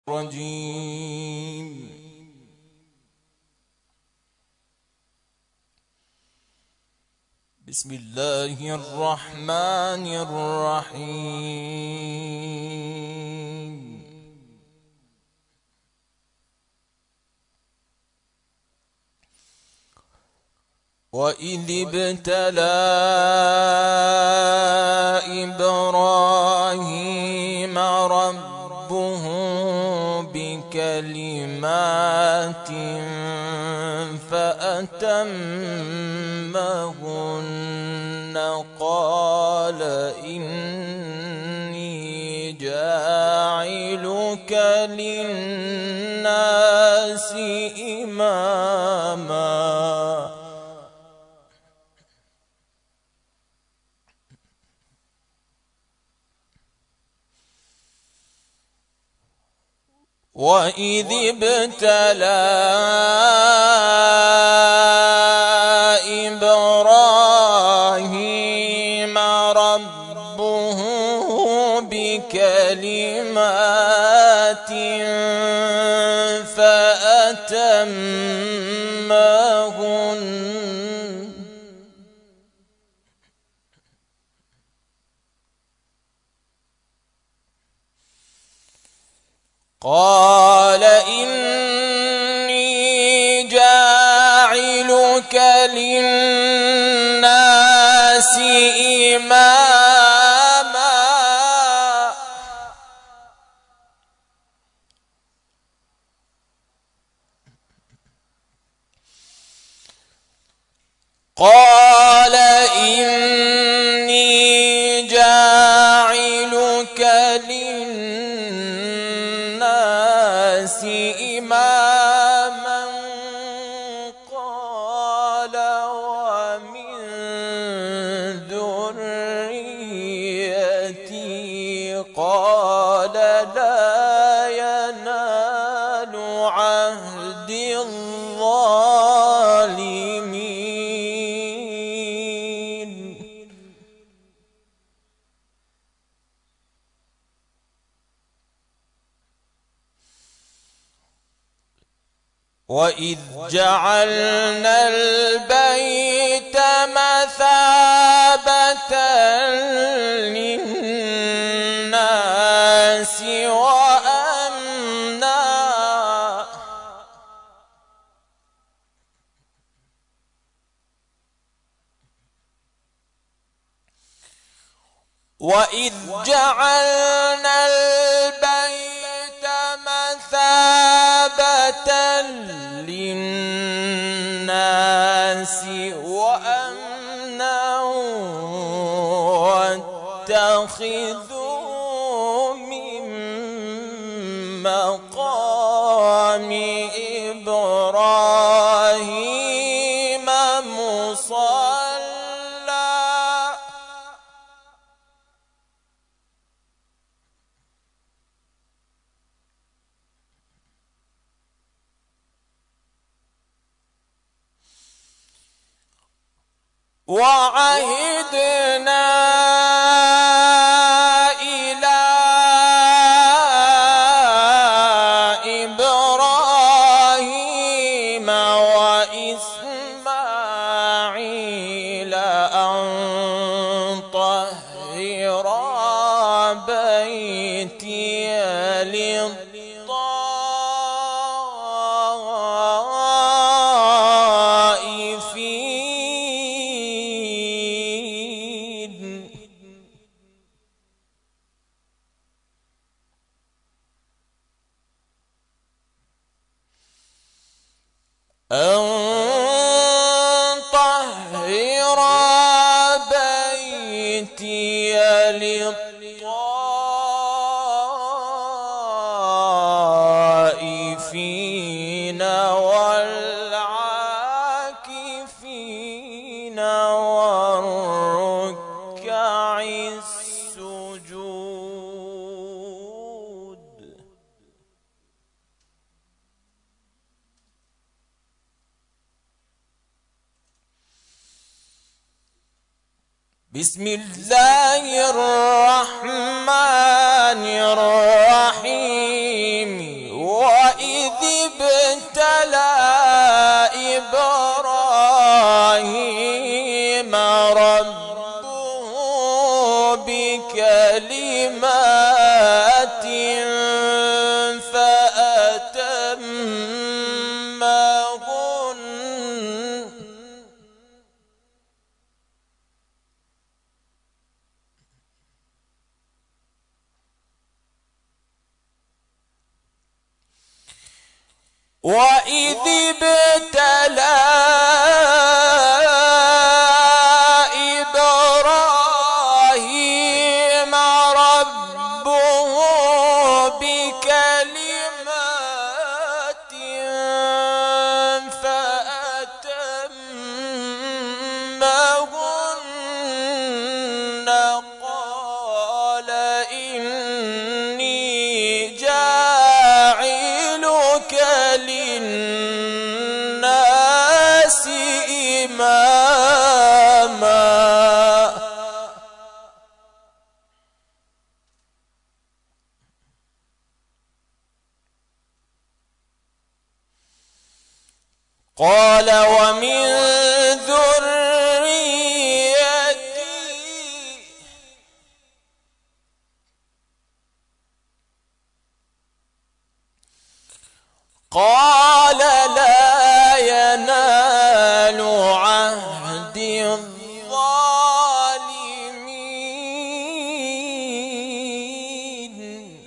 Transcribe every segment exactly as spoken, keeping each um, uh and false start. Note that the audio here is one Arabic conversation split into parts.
الرجيم. بسم الله الرحمن الرحيم. وإذ ابتلى إبراهيم ربه بكلمات فأتمهن قال إني جاعلك للناس إماما وإذ ابتلى إبراهيم ربه بكلمات فأتمهن قال إني جاعلك للناس إماما قال إني جاعلك للناس إماما قال ومن ذريتي قال لا ينال عهد الظالمين. وإذ جعلنا البيت مثابة للناس وأمنا وإذ جعلنا البيت مثابة للناس وأمنا واتخذوا من مقام إبراهيم مصلى وعهدنا إلى إبراهيم وإسماعيل أن طهرا بيتي أن طهر بيتي للطائفين والعاكفين والركع السجود. بسم الله الرحمن الرحيم. وإذ ابتلى إبراهيم ربه بكلمات فأتمهن وإذ ابتلى إبراهيم ربه بكلمات فأتمهن قال إني جاعلك للناس إماما قال ومن ذريتي قال لا ينال عهدي الظالمين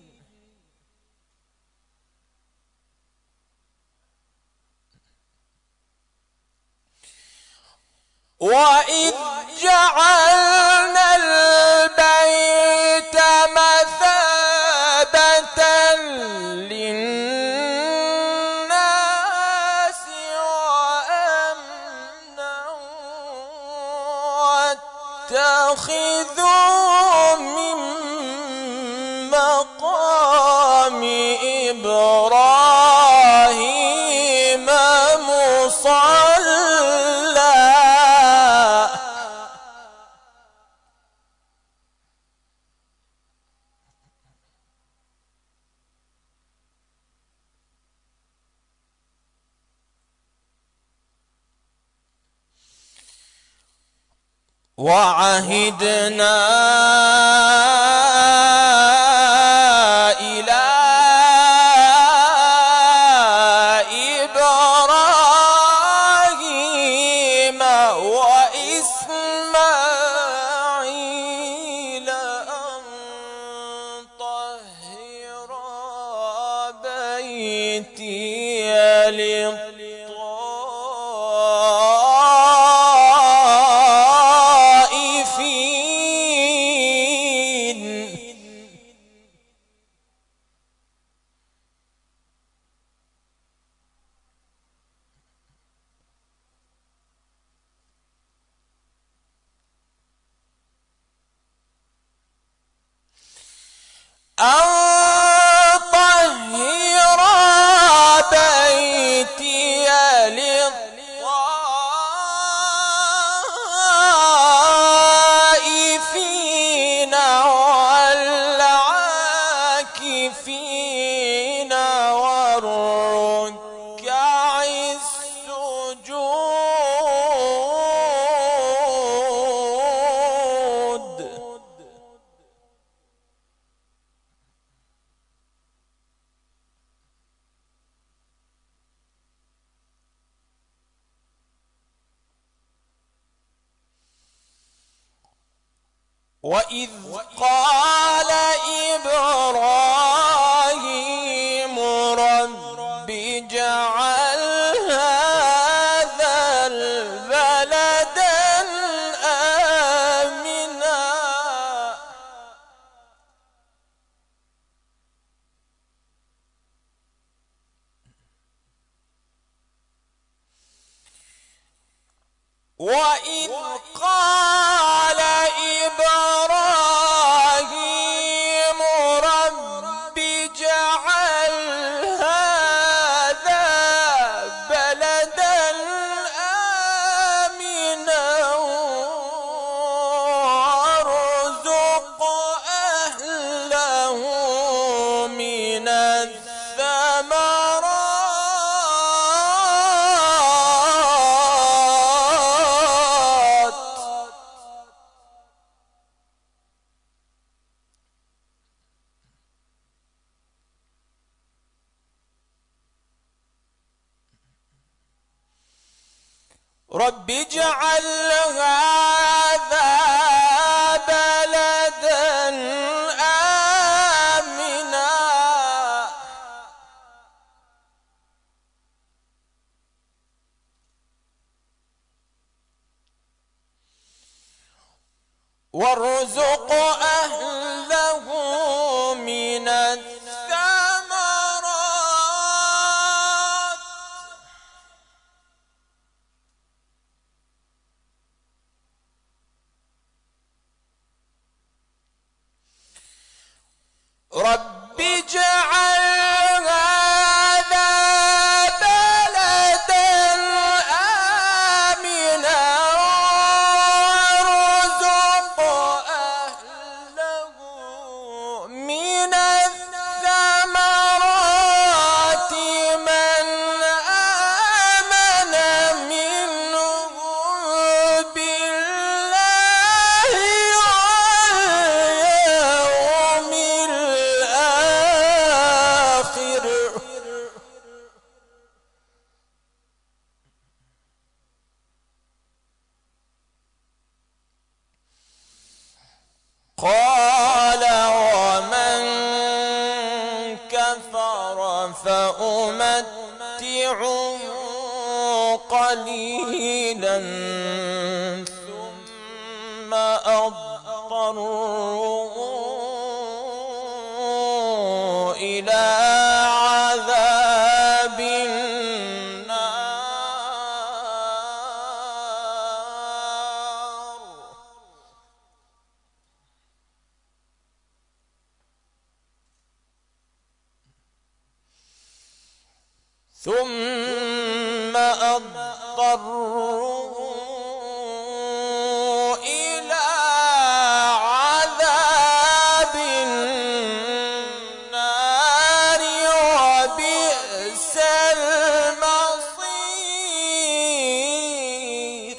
وإذ جعلنا البيت مثابة للناس وأمنا واتخذوا من مقام إبراهيم مصلى وعهدنا إلى إبراهيم وإسماعيل أن طهر بيتي أن طهر بيتي للطائفين والعاكفين والركع السجود وإذ قال إبراهيم رب اجعل هذا البلد آمنا وإذ قال إبراهيم رب اجعل هذا بلدا آمنا وارزق أهله من الثمرات الثمرات رب اجعل هذا بلدا آمنا وارزق أهله من الثمرات رب اجعل هذا بلدا آمنا وارزق أهله من الثمرات من آمن منهم بالله واليوم الآخر قال ومن كفر فأمتعه قليلا ثم أضطره إلى عذاب النار ثم أضطره إلى عذاب النار وبئس المصير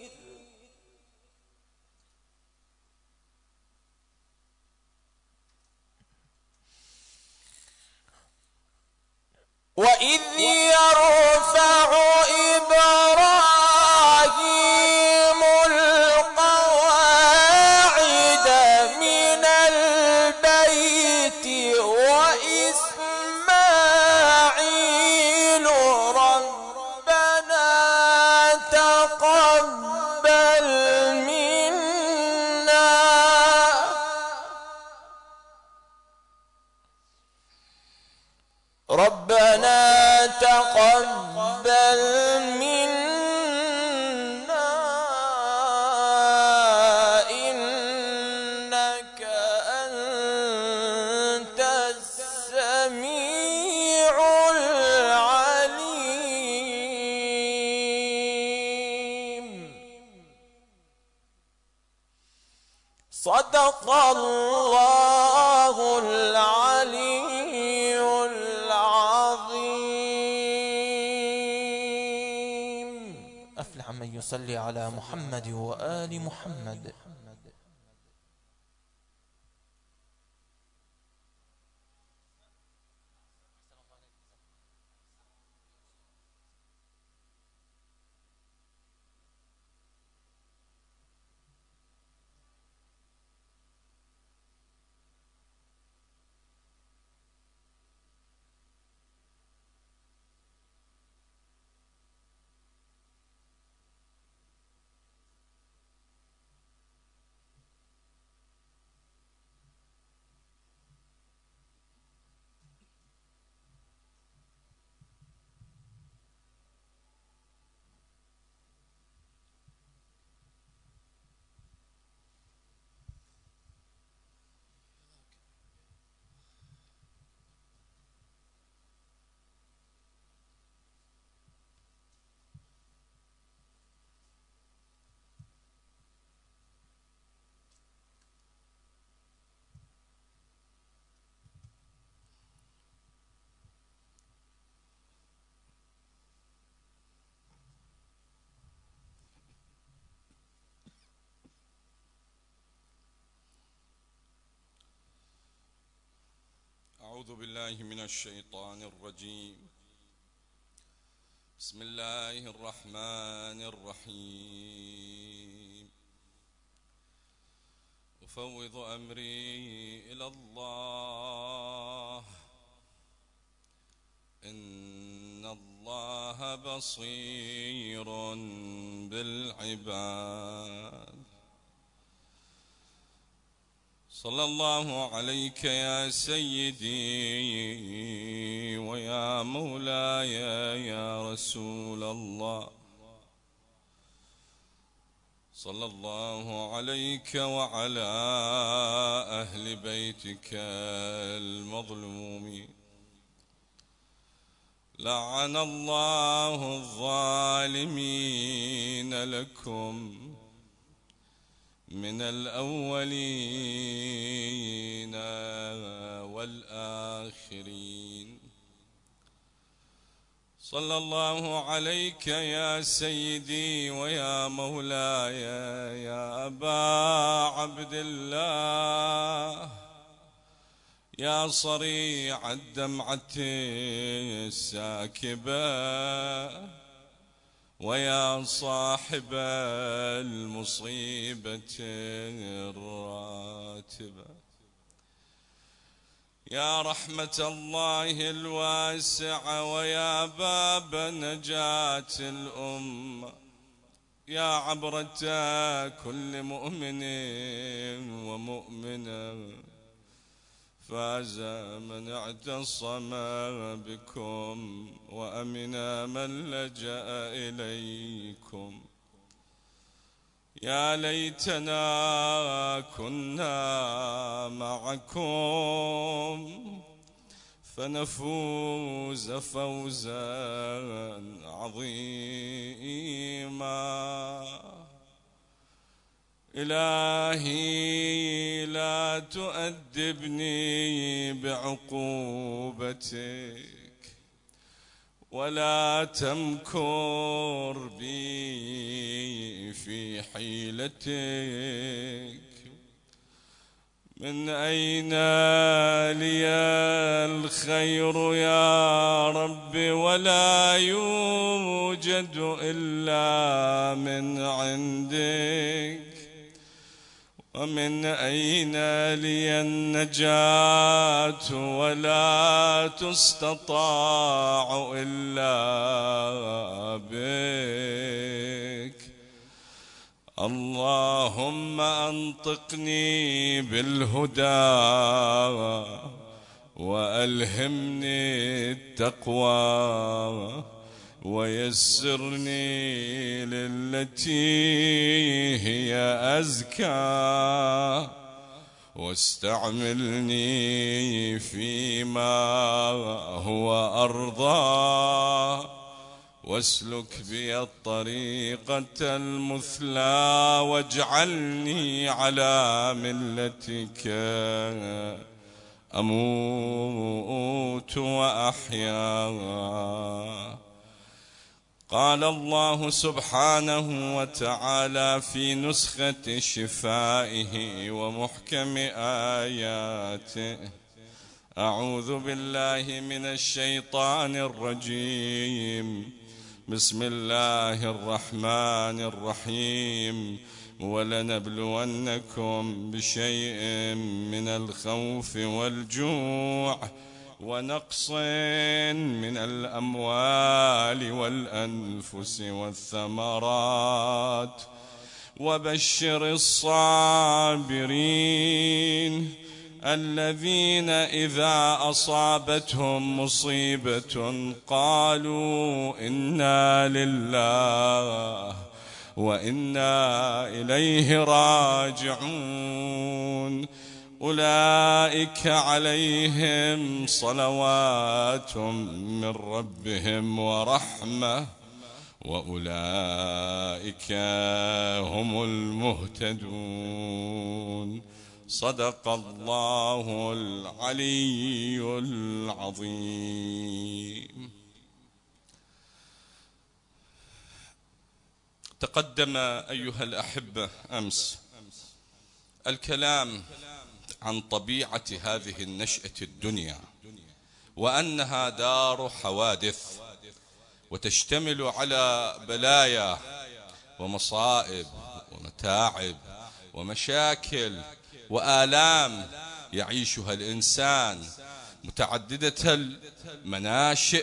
وإذ يرفع إبراهيم القواعد من البيت وإسماعيل ربنا تقبل منا ربنا تقبل منا إنك أنت السميع العليم صدق الله العلي العظيم أفلح من يصلي على محمد وآل محمد. أعوذ بالله من الشيطان الرجيم. بسم الله الرحمن الرحيم. أفوض أمري إلى الله إن الله بصير بالعباد. صلى الله عليك يا سيدي ويا مولاي يا رسول الله. صلى الله عليك وعلى أهل بيتك المظلومين. لعن الله الظالمين لكم من الأولين والآخرين. صلى الله عليك يا سيدي ويا مولاي يا أبا عبد الله، يا صريع الدمعة الساكبة، ويا صاحب المصيبة الراتبة، يا رحمة الله الواسعة، ويا باب نجاة الأمة، يا عبرة كل مؤمن ومؤمنة، فاز من اعتصم بكم وأمن من لجأ إليكم. يا ليتنا كنا معكم فنفوز فوزا عظيما. إلهي لا تؤدبني بعقوبتك ولا تمكر بي في حيلتك. من أين لي الخير يا رب ولا يوجد إلا من عندك. ومن أين لي النجاة ولا تستطاع إلا بك. اللهم أنطقني بالهدى وألهمني التقوى ويسرني للتي هي أزكى، واستعملني فيما هو أرضى، واسلك بي الطريقة المثلى، واجعلني على ملتك أموت وأحيا. قال الله سبحانه وتعالى في نسخة شفائه ومحكم آياته: أعوذ بالله من الشيطان الرجيم. بسم الله الرحمن الرحيم. ولنبلونكم بشيء من الخوف والجوع ونقص من الأموال والأنفس والثمرات وبشر الصابرين الذين إذا أصابتهم مصيبة قالوا إنا لله وإنا إليه راجعون. أولئك عليهم صلوات من ربهم ورحمة وأولئك هم المهتدون. صدق الله العلي العظيم. تقدم أيها الأحبة أمس الكلام عن طبيعة هذه النشأة الدنيا وأنها دار حوادث، وتشتمل على بلايا ومصائب ومتاعب ومشاكل وآلام يعيشها الإنسان متعددة المناشئ،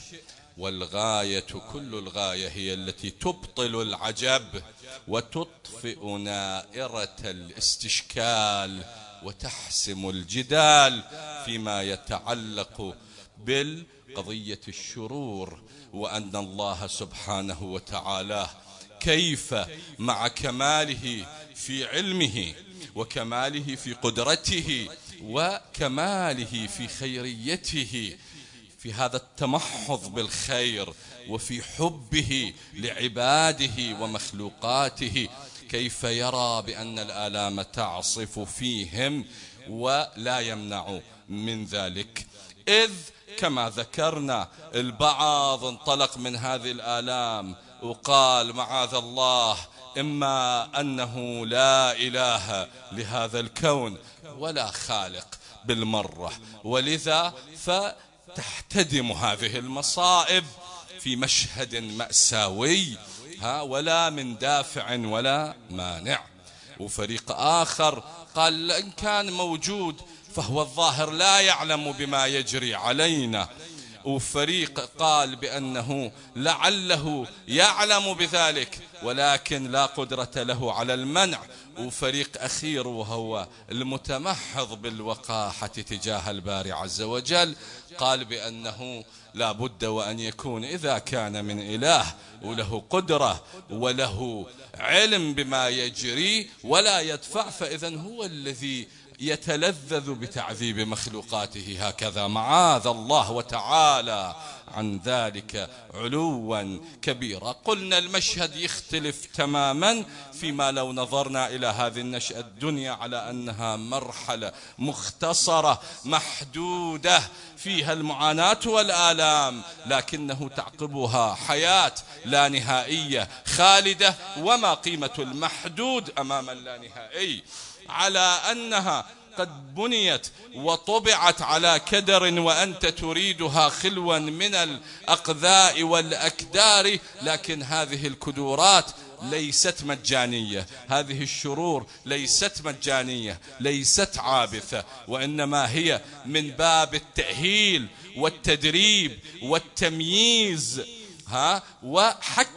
والغاية كل الغاية هي التي تبطل العجب وتطفئ نائرة الاستشكال وتحسم الجدال فيما يتعلق بالقضية الشرور. وأن الله سبحانه وتعالى كيف مع كماله في علمه وكماله في قدرته وكماله في خيريته، في هذا التمحض بالخير وفي حبه لعباده ومخلوقاته، كيف يرى بأن الآلام تعصف فيهم ولا يمنع من ذلك. إذ كما ذكرنا البعض انطلق من هذه الآلام وقال معاذ الله إما أنه لا إله لهذا الكون ولا خالق بالمرة، ولذا فتحتدم هذه المصائب في مشهد مأساوي ها ولا من دافع ولا مانع. وفريق آخر قال إن كان موجود فهو الظاهر لا يعلم بما يجري علينا. وفريق قال بأنه لعله يعلم بذلك ولكن لا قدرة له على المنع. وفريق أخير وهو المتمحض بالوقاحة تجاه الباري عز وجل قال بأنه لا بد وأن يكون إذا كان من إله وله قدرة وله علم بما يجري ولا يدفع، فإذن هو الذي يتلذذ بتعذيب مخلوقاته هكذا، معاذ الله وتعالى عن ذلك علوا كبيرا. قلنا المشهد يختلف تماما فيما لو نظرنا إلى هذه النشأة الدنيا على أنها مرحلة مختصرة محدودة فيها المعاناة والآلام، لكنه تعقبها حياة لا نهائية خالدة. وما قيمة المحدود أمام اللانهائي؟ على أنها قد بنيت وطبعت على كدر وأنت تريدها خلوا من الأقذاء والأكدار، لكن هذه الكدورات ليست مجانية، هذه الشرور ليست مجانية، ليست عابثة، وإنما هي من باب التأهيل والتدريب والتمييز ها وحك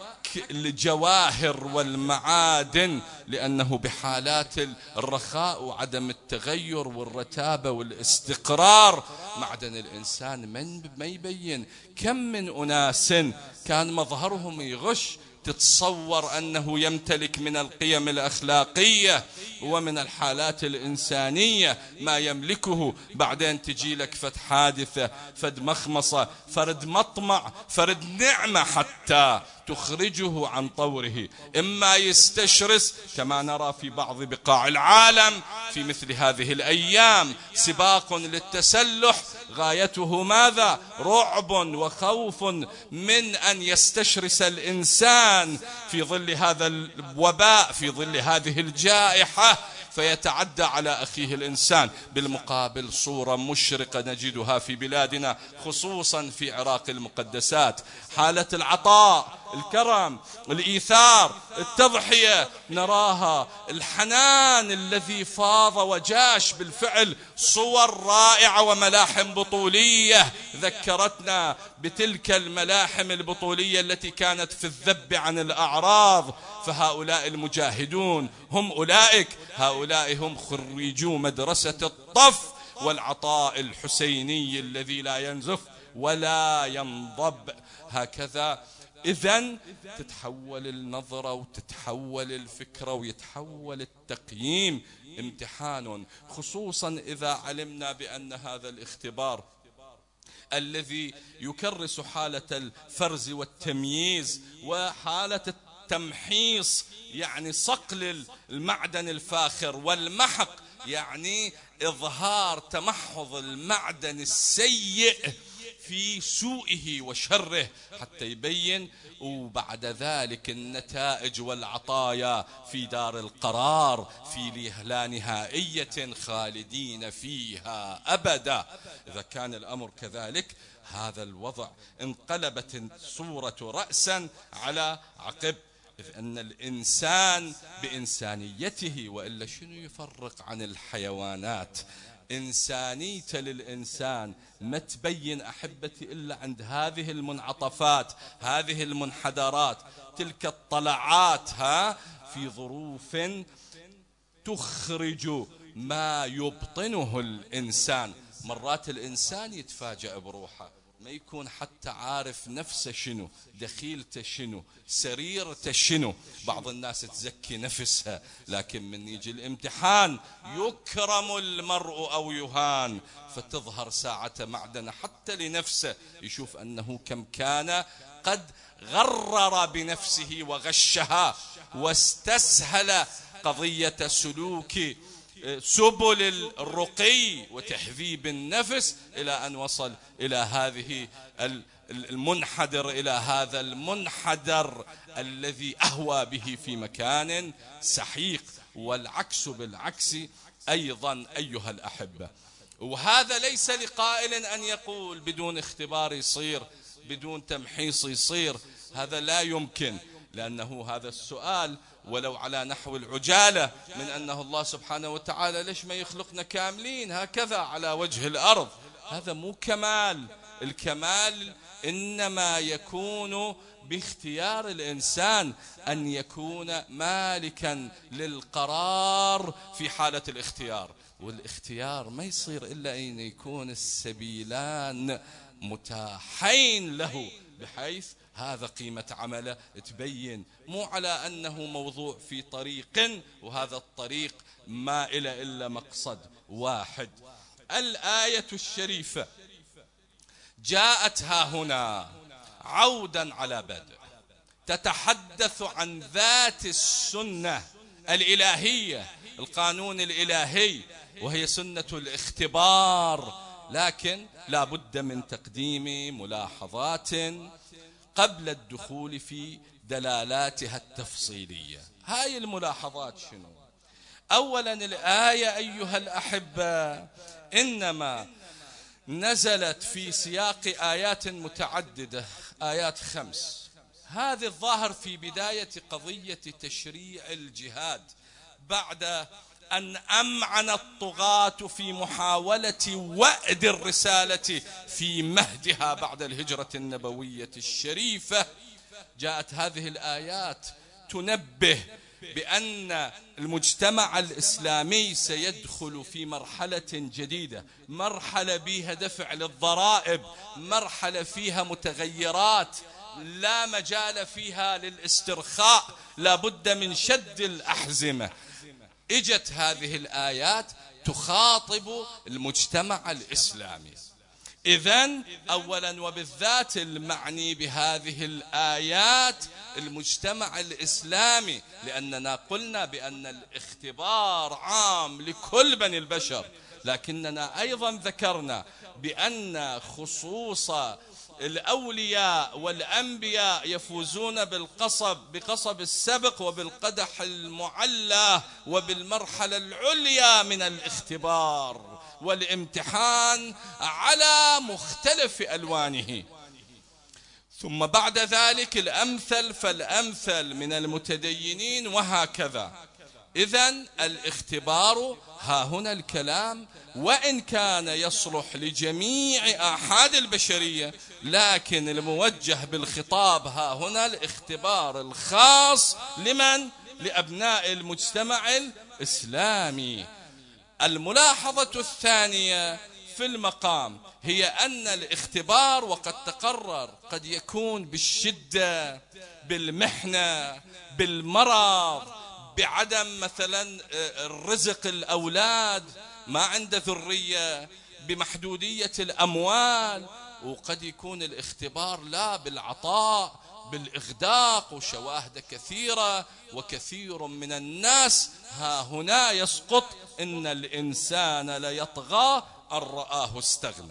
الجواهر والمعادن، لأنه بحالات الرخاء وعدم التغير والرتابة والاستقرار معدن الإنسان من ما يبين. كم من أناس كان مظهرهم يغش، تتصور أنه يمتلك من القيم الأخلاقية ومن الحالات الإنسانية ما يملكه، بعدين تجي لك فد حادثة فد مخمصة فرد مطمع فرد نعمة حتى تخرجه عن طوره، إما يستشرس كما نرى في بعض بقاع العالم في مثل هذه الأيام سباق للتسلح غايته ماذا؟ رعب وخوف من أن يستشرس الإنسان في ظل هذا الوباء في ظل هذه الجائحة فيتعدى على أخيه الإنسان. بالمقابل صورة مشرقة نجدها في بلادنا خصوصا في عراق المقدسات، حالة العطاء، الكرم، الإيثار، التضحية نراها، الحنان الذي فاض وجاش بالفعل، صور رائعة وملاحم بطولية ذكرتنا بتلك الملاحم البطولية التي كانت في الذب عن الأعراض. فهؤلاء المجاهدون هم أولئك، هؤلاء هم خريجو مدرسة الطف والعطاء الحسيني الذي لا ينزف ولا ينضب هكذا. إذن تتحول النظرة وتتحول الفكرة ويتحول التقييم. امتحان، خصوصا إذا علمنا بأن هذا الاختبار الذي يكرس حالة الفرز والتمييز وحالة التمحيص، يعني صقل المعدن الفاخر، والمحق يعني إظهار تمحض المعدن السيء في سوءه وشره حتى يبين، وبعد ذلك النتائج والعطايا في دار القرار في لا نهائية خالدين فيها أبدا. إذا كان الأمر كذلك هذا الوضع انقلبت الصورة رأسا على عقب، إذ أن الإنسان بإنسانيته، وإلا شنو يفرق عن الحيوانات؟ إنسانية للإنسان ما تبين أحبتي إلا عند هذه المنعطفات، هذه المنحدرات، تلك الطلعات ها في ظروف تخرج ما يبطنه الإنسان. مرات الإنسان يتفاجأ بروحه، ما يكون حتى عارف نفسه شنو، دخيلته شنو، سريرته شنو. بعض الناس تزكي نفسها، لكن من يجي الامتحان يكرم المرء أو يهان، فتظهر ساعة معدن حتى لنفسه، يشوف أنه كم كان قد غرر بنفسه وغشها واستسهل قضية سلوك سبل الرقي وتحذيب النفس، إلى أن وصل إلى هذه المنحدر، إلى هذا المنحدر الذي أهوى به في مكان سحيق. والعكس بالعكس أيضا أيها الأحبة. وهذا ليس لقائل أن يقول بدون اختبار يصير، بدون تمحيص يصير، هذا لا يمكن، لأنه هذا السؤال ولو على نحو العجالة من أنه الله سبحانه وتعالى ليش ما يخلقنا كاملين هكذا على وجه الأرض، هذا مو كمال. الكمال إنما يكون باختيار الإنسان، أن يكون مالكا للقرار في حالة الاختيار. والاختيار ما يصير إلا أن يكون السبيلان متاحين له، بحيث هذا قيمة عمله تبين، مو على أنه موضوع في طريق وهذا الطريق ما إلى إلا مقصد واحد. الآية الشريفة جاءت ها هنا عودا على بدء، تتحدث عن ذات السنة الإلهية، القانون الإلهي، وهي سنة الاختبار. لكن لا بد من تقديم ملاحظات قبل الدخول في دلالاتها التفصيلية. هاي الملاحظات شنو؟ أولا الآية أيها الأحبة إنما نزلت في سياق آيات متعددة، آيات خمس. هذه الظاهر في بداية قضية تشريع الجهاد، بعد أن أمعن الطغاة في محاولة وأد الرسالة في مهدها بعد الهجرة النبوية الشريفة، جاءت هذه الآيات تنبه بأن المجتمع الإسلامي سيدخل في مرحلة جديدة، مرحلة بها دفع للضرائب، مرحلة فيها متغيرات لا مجال فيها للاسترخاء، لا بد من شد الأحزمة. اجت هذه الآيات تخاطب المجتمع الإسلامي. إذن أولا وبالذات المعني بهذه الآيات المجتمع الإسلامي، لأننا قلنا بأن الاختبار عام لكل بني البشر، لكننا أيضا ذكرنا بأن خصوص الأولياء والأنبياء يفوزون بالقصب بقصب السبق وبالقدح المعلى وبالمرحلة العليا من الاختبار والامتحان على مختلف ألوانه. ثم بعد ذلك الأمثل فالأمثل من المتدينين وهكذا. إذن الاختبار ها هنا الكلام وإن كان يصلح لجميع أحد البشرية، لكن الموجه بالخطاب ها هنا الاختبار الخاص لمن؟ لأبناء المجتمع الإسلامي. الملاحظة الثانية في المقام هي أن الاختبار وقد تقرر قد يكون بالشدة، بالمحنة، بالمرض، بعدم مثلا الرزق الأولاد، ما عنده ذرية، بمحدودية الأموال. وقد يكون الاختبار لا بالعطاء، بالإغداق، وشواهد كثيرة، وكثير من الناس ها هنا يسقط إن الإنسان ليطغى أن رآه استغنى.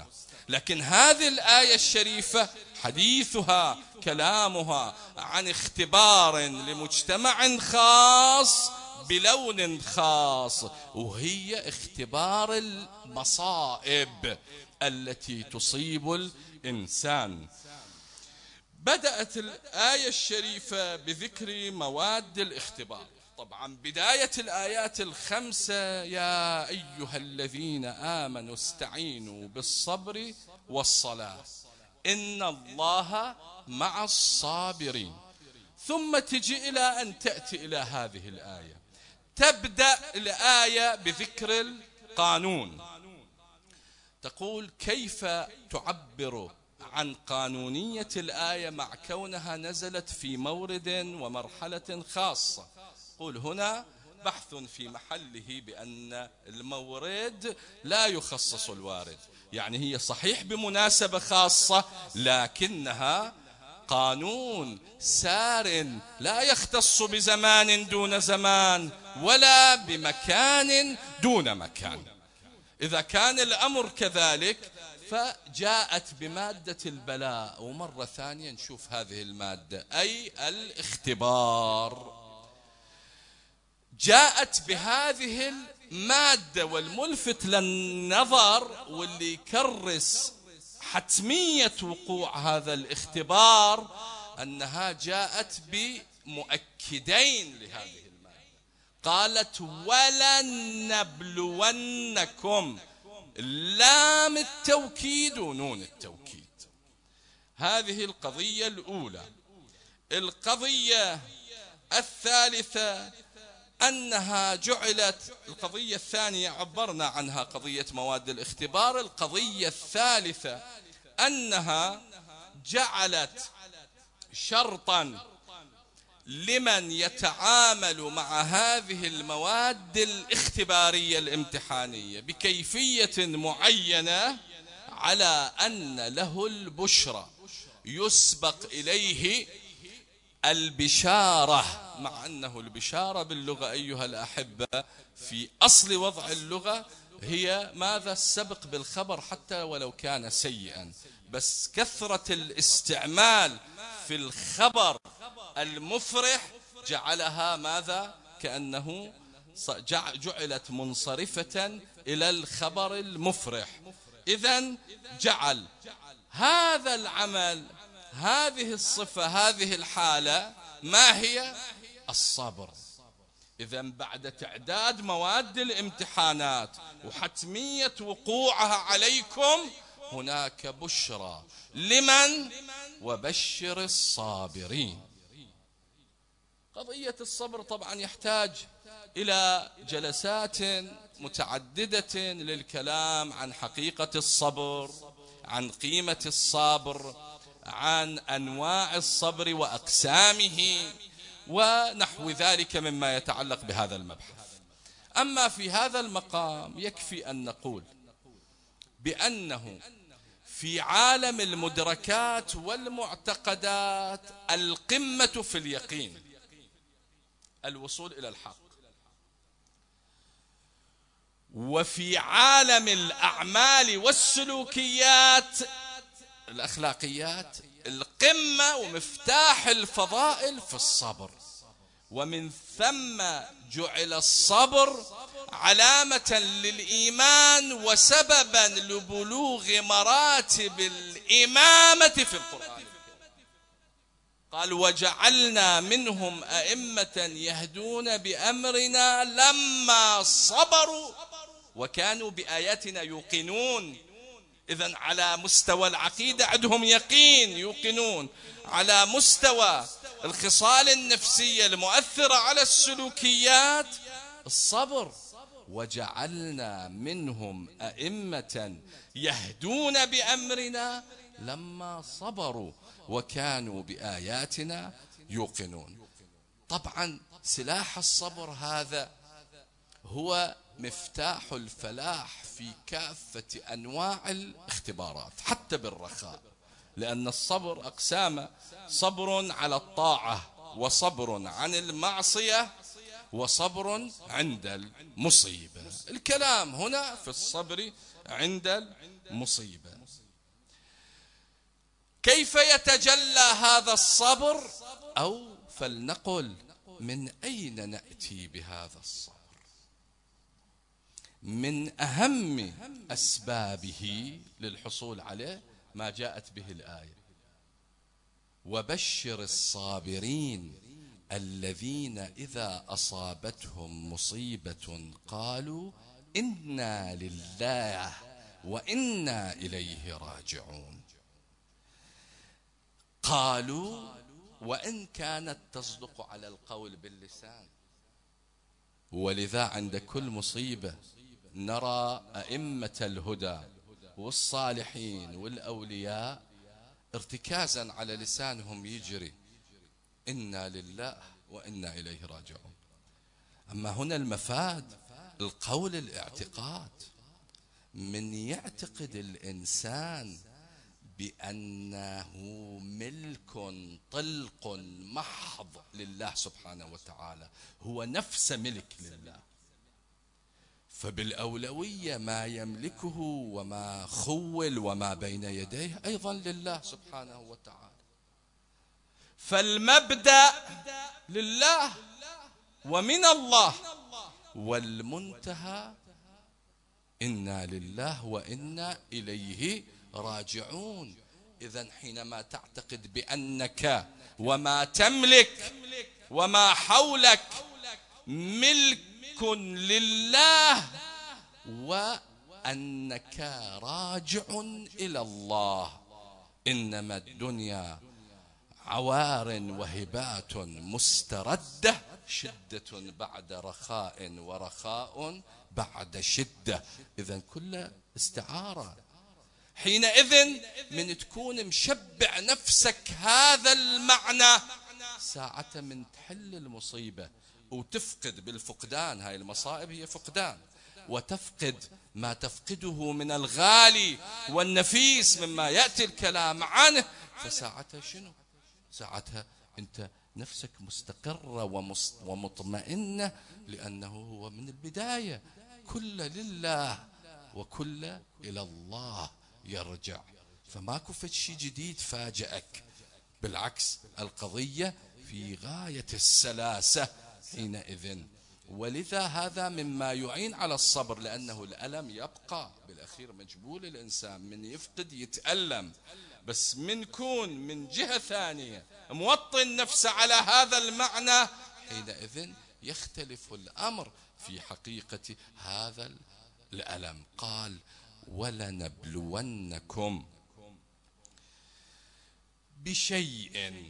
لكن هذه الآية الشريفة حديثها كلامها عن اختبار لمجتمع خاص بلون خاص، وهي اختبار المصائب التي تصيب الإنسان. بدأت الآية الشريفة بذكر مواد الاختبار. طبعا بداية الآيات الخمسة: يا أيها الذين آمنوا استعينوا بالصبر والصلاة إن الله مع الصابرين. ثم تجي إلى أن تأتي إلى هذه الآية. تبدأ الآية بذكر القانون. تقول: كيف تعبر عن قانونية الآية مع كونها نزلت في مورد ومرحلة خاصة؟ قول هنا بحث في محله بأن المورد لا يخصص الوارد، يعني هي صحيح بمناسبة خاصة لكنها قانون سار لا يختص بزمان دون زمان ولا بمكان دون مكان. إذا كان الأمر كذلك فجاءت بمادة البلاء، ومرة ثانية نشوف هذه المادة أي الاختبار. جاءت بهذه المادة، والملفت للنظر واللي يكرس حتمية وقوع هذا الاختبار أنها جاءت بمؤكدين لهذه المادة. قالت: ولنبلونكم، لام التوكيد ونون التوكيد. هذه القضية الأولى. القضية الثالثة أنها جعلت، القضية الثانية عبرنا عنها قضية مواد الاختبار. القضية الثالثة أنها جعلت شرطا لمن يتعامل مع هذه المواد الاختبارية الامتحانية بكيفية معينة على أن له البشرى، يسبق إليه البشارة، مع أنه البشارة باللغة أيها الأحبة في أصل وضع اللغة هي ماذا؟ السبق بالخبر حتى ولو كان سيئا، بس كثرة الاستعمال في الخبر المفرح جعلها ماذا؟ كأنه جعلت منصرفة إلى الخبر المفرح. إذن جعل هذا العمل، هذه الصفة، هذه الحالة، ما هي؟ الصبر. إذن بعد تعداد مواد الامتحانات وحتمية وقوعها عليكم هناك بشرى لمن؟ وبشر الصابرين. قضية الصبر طبعا يحتاج إلى جلسات متعددة للكلام عن حقيقة الصبر، عن قيمة الصبر، عن أنواع الصبر وأقسامه ونحو ذلك مما يتعلق بهذا المبحث. أما في هذا المقام يكفي أن نقول بأنه في عالم المدركات والمعتقدات القمة في اليقين، الوصول إلى الحق، وفي عالم الأعمال والسلوكيات الأخلاقيات القمة ومفتاح الفضائل في الصبر. ومن ثم جعل الصبر علامة للإيمان وسببا لبلوغ مراتب الإمامة في القرآن. قال: وجعلنا منهم أئمة يهدون بأمرنا لما صبروا وكانوا بآياتنا يوقنون. إذن على مستوى العقيدة عندهم يقين، يوقنون. على مستوى الخصال النفسية المؤثرة على السلوكيات الصبر. وجعلنا منهم أئمة يهدون بأمرنا لما صبروا وكانوا بآياتنا يوقنون. طبعا سلاح الصبر هذا هو مفتاح الفلاح في كافة أنواع الاختبارات حتى بالرخاء، لأن الصبر أقسام: صبر على الطاعة، وصبر عن المعصية، وصبر عند المصيبة. الكلام هنا في الصبر عند المصيبة. كيف يتجلى هذا الصبر؟ أو فلنقل من أين نأتي بهذا الصبر؟ من أهم أسبابه للحصول عليه ما جاءت به الآية: وبشر الصابرين الذين إذا أصابتهم مصيبة قالوا إنا لله وإنا إليه راجعون. قالوا وإن كانت تصدق على القول باللسان، ولذا عند كل مصيبة نرى أئمة الهدى والصالحين والأولياء ارتكازا على لسانهم يجري إنا لله وإنا إليه راجعون. أما هنا المفاد القول الاعتقاد، من يعتقد الإنسان بأنه ملك طلق محض لله سبحانه وتعالى، هو نفس ملك لله، فبالأولوية ما يملكه وما خول وما بين يديه أيضا لله سبحانه وتعالى. فالمبدأ لله ومن الله، والمنتهى إنا لله وإنا إليه راجعون. إذن حينما تعتقد بأنك وما تملك وما حولك ملك لله وأنك راجع إلى الله، إنما الدنيا عوار وهبات مستردة، شدة بعد رخاء ورخاء بعد شدة. إذن كل استعارة. حينئذ من تكون مشبع نفسك هذا المعنى، ساعة من تحل المصيبة وتفقد بالفقدان، هاي المصائب هي فقدان، وتفقد ما تفقده من الغالي والنفيس مما يأتي الكلام عنه، فساعتها شنو؟ ساعتها أنت نفسك مستقرة ومطمئنة، لأنه هو من البداية كل لله وكل إلى الله يرجع، فماكو فد شيء جديد فاجأك، بالعكس القضية في غاية السلاسة حينئذ. ولذا هذا مما يعين على الصبر، لأنه الألم يبقى بالأخير مجبول، الإنسان من يفقد يتألم، بس من كون من جهة ثانية موطن نفسه على هذا المعنى، حينئذ يختلف الأمر في حقيقة هذا الألم. قال ولنبلونكم بشيء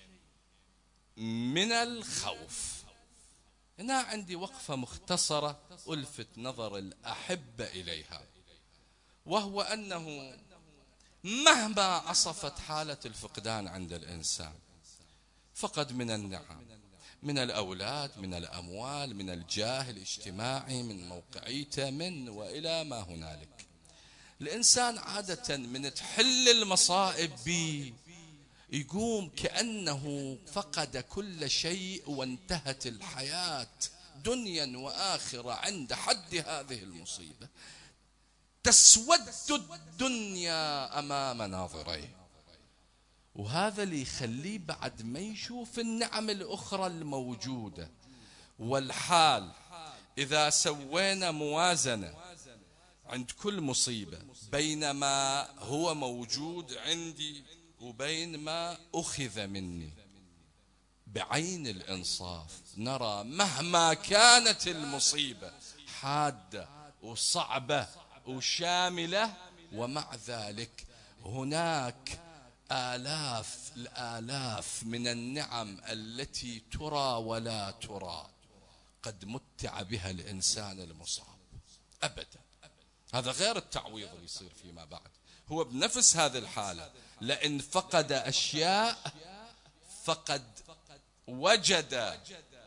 من الخوف. هنا عندي وقفة مختصرة ألفت نظر الأحبة إليها، وهو أنه مهما عصفت حالة الفقدان عند الإنسان، فقد من النعم، من الأولاد، من الأموال، من الجاه الاجتماعي، من موقعيته، من وإلى ما هنالك، الإنسان عادة من تحل المصائب بي يقوم كأنه فقد كل شيء وانتهت الحياة دنيا وآخرة عند حد هذه المصيبة، تسود الدنيا أمام ناظريه. وهذا اللي يخليه بعد ما يشوف النعم الأخرى الموجودة. والحال إذا سوينا موازنة عند كل مصيبة بين ما هو موجود عندي وبين ما أخذ مني بعين الإنصاف، نرى مهما كانت المصيبة حادة وصعبة وشاملة، ومع ذلك هناك آلاف الآلاف من النعم التي ترى ولا ترى قد متع بها الإنسان المصاب أبدا. هذا غير التعويض اللي يصير فيما بعد، هو بنفس هذه الحالة، لأن فقد أشياء فقد وجد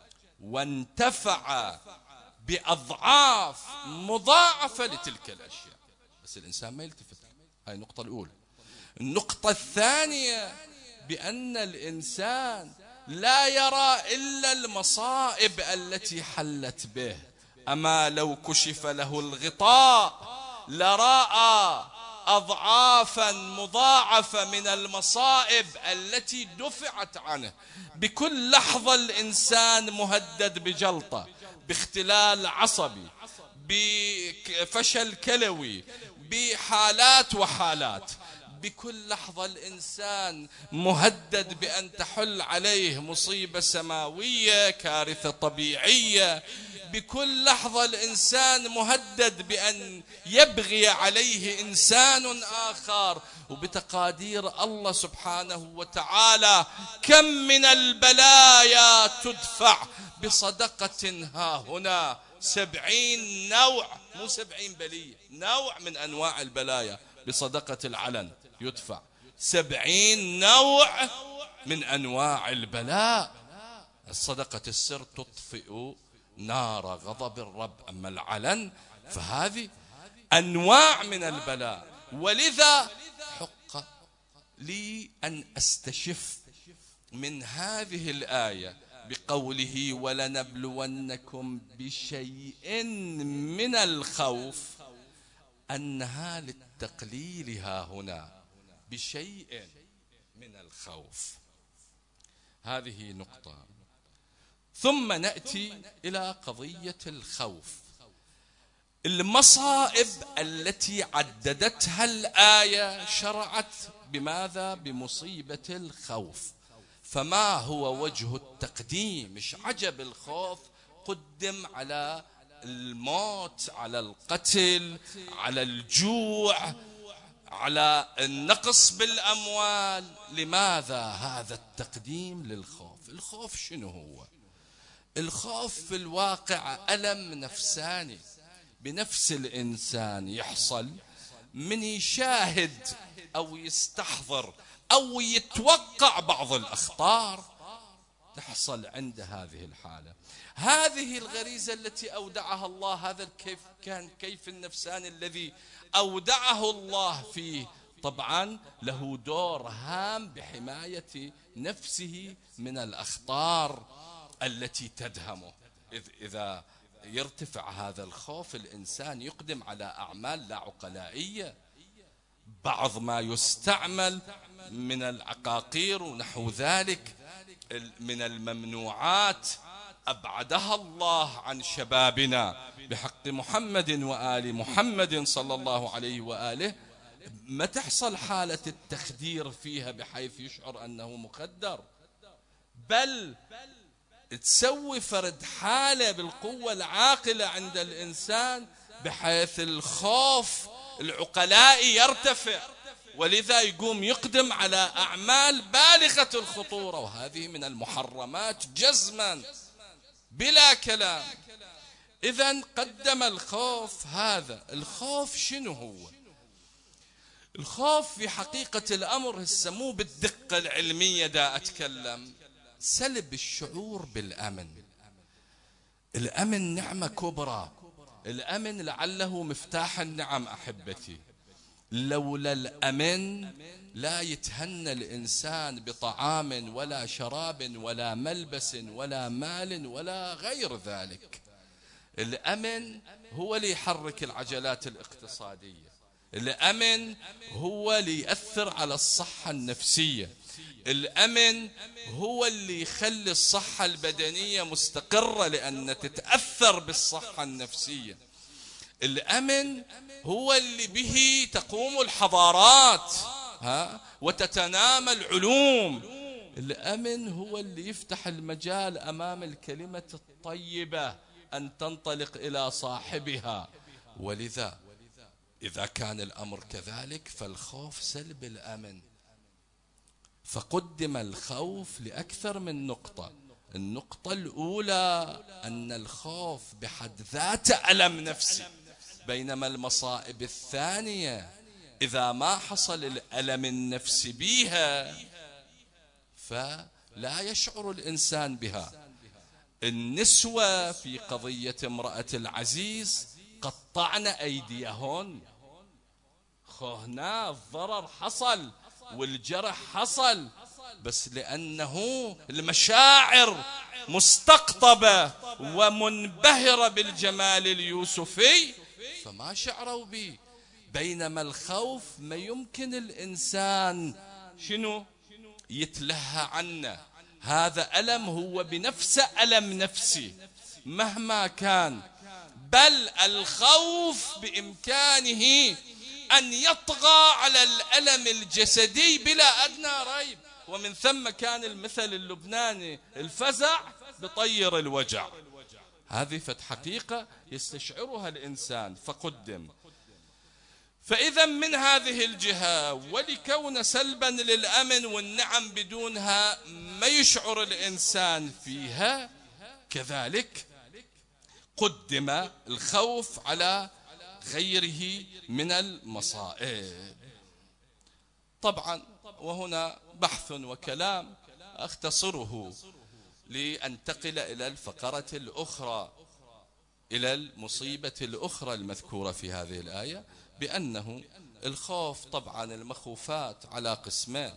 وانتفع بأضعاف مضاعفة لتلك الأشياء، بس الإنسان ما يلتفت. هاي النقطة الأولى. النقطة الثانية بأن الإنسان لا يرى إلا المصائب التي حلت به، أما لو كشف له الغطاء لرأى أضعافا مضاعفة من المصائب التي دفعت عنه. بكل لحظة الإنسان مهدد بجلطة، باختلال عصبي، بفشل كلوي، بحالات وحالات. بكل لحظة الإنسان مهدد بأن تحل عليه مصيبة سماوية، كارثة طبيعية. بكل لحظة الإنسان مهدد بأن يبغي عليه إنسان آخر. وبتقادير الله سبحانه وتعالى كم من البلايا تدفع بصدقة ها هنا. سبعين نوع، مو سبعين بلية، نوع من أنواع البلايا بصدقة العلن يدفع. سبعين نوع من أنواع البلاء. الصدقة السر تطفئ نار غضب الرب، أما العلن فهذه أنواع من البلاء. ولذا حق لي أن أستشف من هذه الآية بقوله ولنبلونكم بشيء من الخوف، أنها للتقليل ها هنا، بشيء من الخوف. هذه نقطة. ثم نأتي إلى قضية الخوف. المصائب التي عددتها الآية شرعت بماذا؟ بمصيبة الخوف. فما هو وجه التقديم؟ مش عجب الخوف قدم على الموت، على القتل، على الجوع، على النقص بالأموال. لماذا هذا التقديم للخوف؟ الخوف شنو هو؟ الخوف في الواقع ألم نفساني بنفس الإنسان يحصل من يشاهد أو يستحضر أو يتوقع بعض الأخطار تحصل عند هذه الحالة. هذه الغريزة التي أودعها الله، هذا كيف كان كيف النفساني الذي أودعه الله فيه، طبعا له دور هام بحماية نفسه من الأخطار التي تدهمه. إذا يرتفع هذا الخوف الإنسان يقدم على أعمال لا عقلائية. بعض ما يستعمل من العقاقير ونحو ذلك من الممنوعات أبعدها الله عن شبابنا بحق محمد وآل محمد صلى الله عليه وآله. ما تحصل حالة التخدير فيها بحيث يشعر أنه مخدر، بل تسوي فرد حالة بالقوة العاقلة عند الإنسان بحيث الخوف العقلائي يرتفع، ولذا يقوم يقدم على أعمال بالغة الخطورة، وهذه من المحرمات جزما بلا كلام. إذن قدم الخوف. هذا الخوف شنو هو؟ الخوف في حقيقة الأمر السمو بالدقة العلمية دا أتكلم سلب الشعور بالأمن. الأمن نعمة كبرى، الأمن لعله مفتاح النعم أحبتي. لولا الأمن لا يتهنى الإنسان بطعام ولا شراب ولا ملبس ولا مال ولا غير ذلك. الأمن هو اللي يحرك العجلات الاقتصادية، الأمن هو اللي يأثر على الصحة النفسية، الأمن هو اللي يخلي الصحة البدنية مستقرة لأن تتأثر بالصحة النفسية. الأمن هو اللي به تقوم الحضارات ها وتتنامى العلوم. الأمن هو اللي يفتح المجال أمام الكلمة الطيبة أن تنطلق إلى صاحبها. ولذا إذا كان الأمر كذلك فالخوف سلب الأمن. فقدم الخوف لأكثر من نقطة. النقطة الأولى أن الخوف بحد ذاته ألم نفسي، بينما المصائب الثانية إذا ما حصل الألم النفسي بها فلا يشعر الإنسان بها. النسوة في قضية امرأة العزيز قطعن أيديهن، هنا الضرر حصل والجرح حصل، بس لأنه المشاعر مستقطبة ومنبهرة بالجمال اليوسفي فما شعروا به. بينما الخوف ما يمكن الإنسان شنو يتلهى عنه، هذا ألم هو بنفسه ألم نفسي مهما كان، بل الخوف بإمكانه أن يطغى على الألم الجسدي بلا أدنى ريب. ومن ثم كان المثل اللبناني الفزع بطير الوجع. هذه فت حقيقة يستشعرها الإنسان فقدم. فإذا من هذه الجهة ولكون سلبا للأمن والنعم بدونها ما يشعر الإنسان فيها، كذلك قدم الخوف على غيره من المصائب. طبعا وهنا بحث وكلام أختصره لأنتقل إلى الفقرة الأخرى، إلى المصيبة الأخرى المذكورة في هذه الآية، بأنه الخوف طبعا المخوفات على قسمين: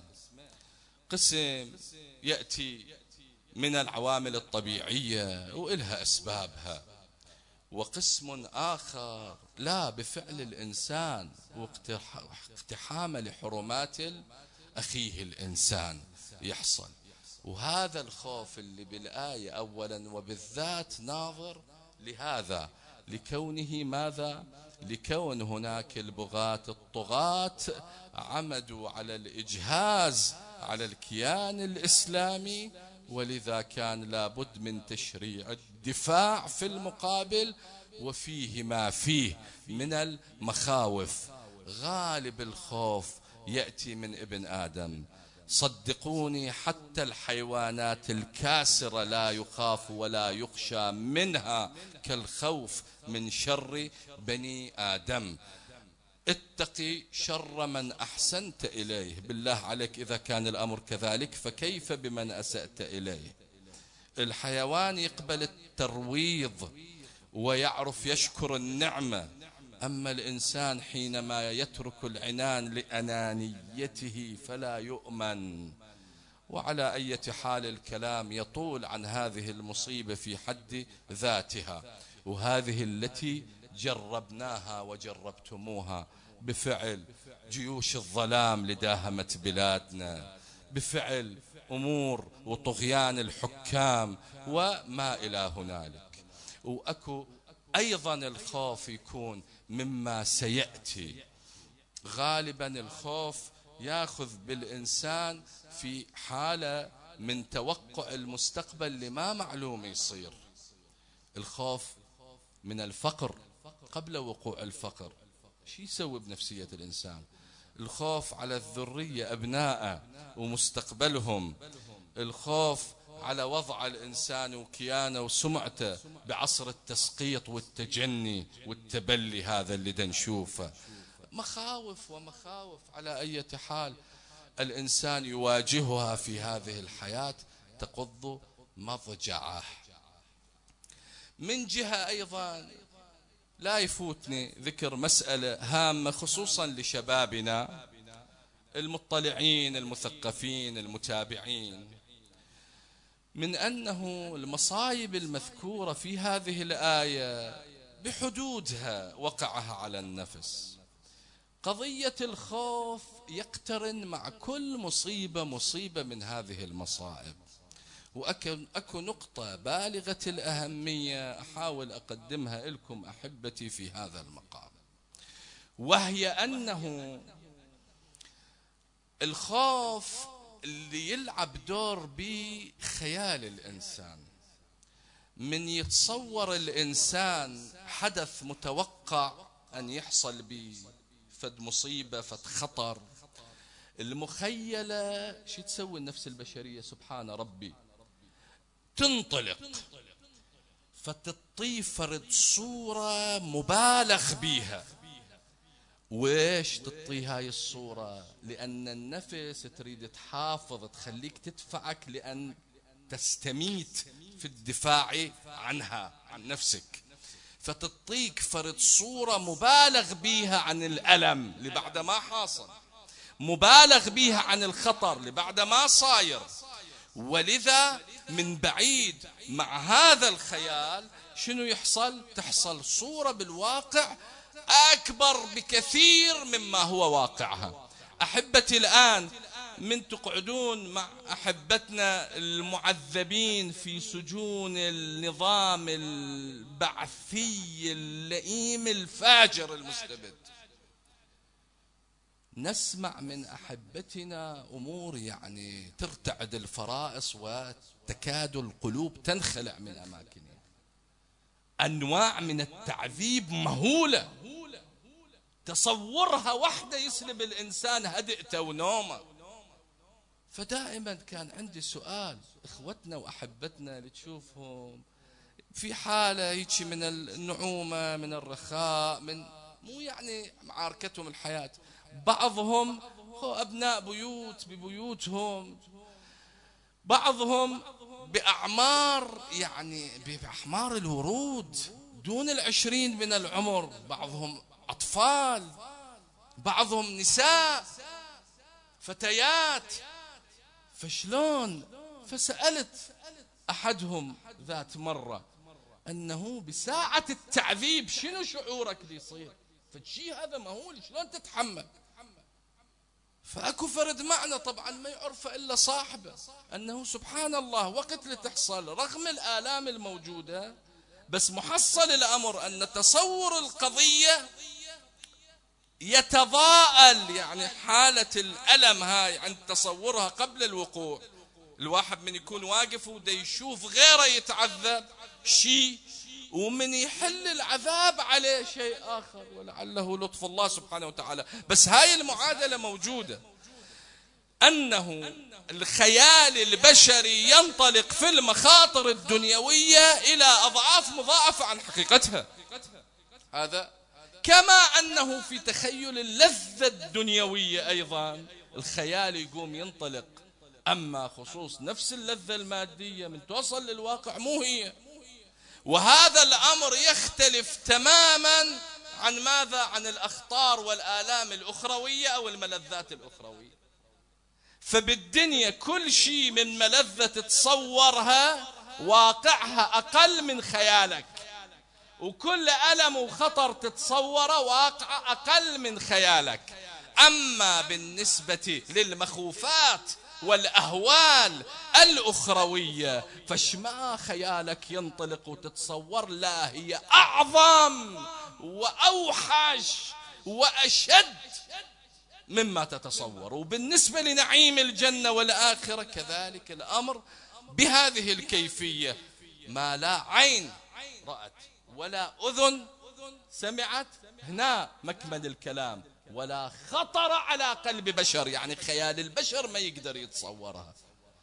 قسم يأتي من العوامل الطبيعية وإلها أسبابها، وقسم آخر لا بفعل الإنسان واقتحام لحرمات أخيه الإنسان يحصل. وهذا الخوف اللي بالآية أولا وبالذات ناظر لهذا، لكونه ماذا؟ لكون هناك البغاة الطغاة عمدوا على الإجهاز على الكيان الإسلامي، ولذا كان لابد من تشريع الدفاع في المقابل، وفيه ما فيه من المخاوف. غالب الخوف يأتي من ابن آدم، صدقوني حتى الحيوانات الكاسرة لا يخاف ولا يخشى منها كالخوف من شر بني آدم. اتقي شر من أحسنت إليه. بالله عليك إذا كان الأمر كذلك فكيف بمن أسأت إليه؟ الحيوان يقبل الترويض ويعرف يشكر النعمة، أما الإنسان حينما يترك العنان لأنانيته فلا يؤمن. وعلى أي حال الكلام يطول عن هذه المصيبة في حد ذاتها، وهذه التي جربناها وجربتموها بفعل جيوش الظلام لداهمت بلادنا، بفعل أمور وطغيان الحكام وما إلى هنالك. وأكو أيضا الخوف يكون مما سيأتي. غالبا الخوف يأخذ بالإنسان في حالة من توقع المستقبل لما معلوم يصير. الخوف من الفقر قبل وقوع الفقر، شو يسوي بنفسية الإنسان؟ الخوف على الذرية أبناءه ومستقبلهم، الخوف على وضع الإنسان وكيانه وسمعته بعصر التسقيط والتجني والتبلي هذا اللي دنشوفه. مخاوف ومخاوف على أي حال الإنسان يواجهها في هذه الحياة تقض مضجعه. من جهة أيضا لا يفوتني ذكر مسألة هامة خصوصا لشبابنا المطلعين المثقفين المتابعين، من أنه المصايب المذكورة في هذه الآية بحدودها وقعها على النفس. قضية الخوف يقترن مع كل مصيبة مصيبة من هذه المصائب. وأكو نقطة بالغة الأهمية أحاول أقدمها لكم أحبتي في هذا المقام، وهي أنه الخوف اللي يلعب دور بخيال الإنسان. من يتصور الإنسان حدث متوقع أن يحصل بفد مصيبة فد خطر، المخيلة شو تسوي النفس البشرية؟ سبحان ربي، تنطلق فتطي فرد صورة مبالغ بيها. ويش تطي هاي الصورة؟ لأن النفس تريد تحافظ تخليك تدفعك لأن تستميت في الدفاع عنها عن نفسك، فتطيك فرد صورة مبالغ بيها عن الألم لبعد ما حاصل، مبالغ بيها عن الخطر لبعد ما صاير. ولذا من بعيد مع هذا الخيال شنو يحصل؟ تحصل صورة بالواقع أكبر بكثير مما هو واقعها. أحبتي الآن من تقعدون مع أحبتنا المعذبين في سجون النظام البعثي اللئيم الفاجر المستبد، نسمع من أحبتنا أمور يعني ترتعد الفرائص وتكاد القلوب تنخلع من أماكنها. أنواع من التعذيب مهولة تصورها وحده يسلب الإنسان هدئته ونومه. فدائما كان عندي سؤال، إخوتنا وأحبتنا اللي تشوفهم في حالة هيك من النعومة من الرخاء، من مو يعني معاركتهم الحياة، بعضهم هو أبناء بيوت ببيوتهم، بعضهم بأعمار يعني بأعمار الورود دون العشرين من العمر، بعضهم أطفال، بعضهم نساء فتيات. فشلون؟ فسألت أحدهم ذات مرة أنه بساعة التعذيب شنو شعورك اللي يصير؟ فالشيء هذا مهول، شلون تتحمل؟ فأكو فرد معنا طبعا ما يعرفه إلا صاحبه، أنه سبحان الله وقت اللي تحصل رغم الآلام الموجودة بس محصل الأمر أن تصور القضية يتضاءل، يعني حالة الألم هاي عند تصورها قبل الوقوع. الواحد من يكون واقف وده يشوف غيره يتعذب شيء ومن يحل العذاب عليه شيء آخر، ولعله لطف الله سبحانه وتعالى. بس هاي المعادلة موجودة، أنه الخيال البشري ينطلق في المخاطر الدنيوية إلى أضعاف مضاعفة عن حقيقتها. هذا كما أنه في تخيل اللذة الدنيوية أيضا الخيال يقوم ينطلق، أما خصوص نفس اللذة المادية من توصل للواقع مو هي. وهذا الأمر يختلف تماما عن ماذا؟ عن الأخطار والآلام الأخروية أو الملذات الأخروية. فبالدنيا كل شيء من ملذة تتصورها واقعها أقل من خيالك، وكل ألم وخطر تتصوره واقع أقل من خيالك. أما بالنسبة للمخوفات والأهوال الأخروية فشما خيالك ينطلق وتتصور، لا هي أعظم وأوحش وأشد مما تتصور. وبالنسبة لنعيم الجنة والآخرة كذلك الأمر بهذه الكيفية، ما لا عين رأت ولا أذن سمعت، هنا مكمن الكلام، ولا خطر على قلب بشر، يعني خيال البشر ما يقدر يتصورها.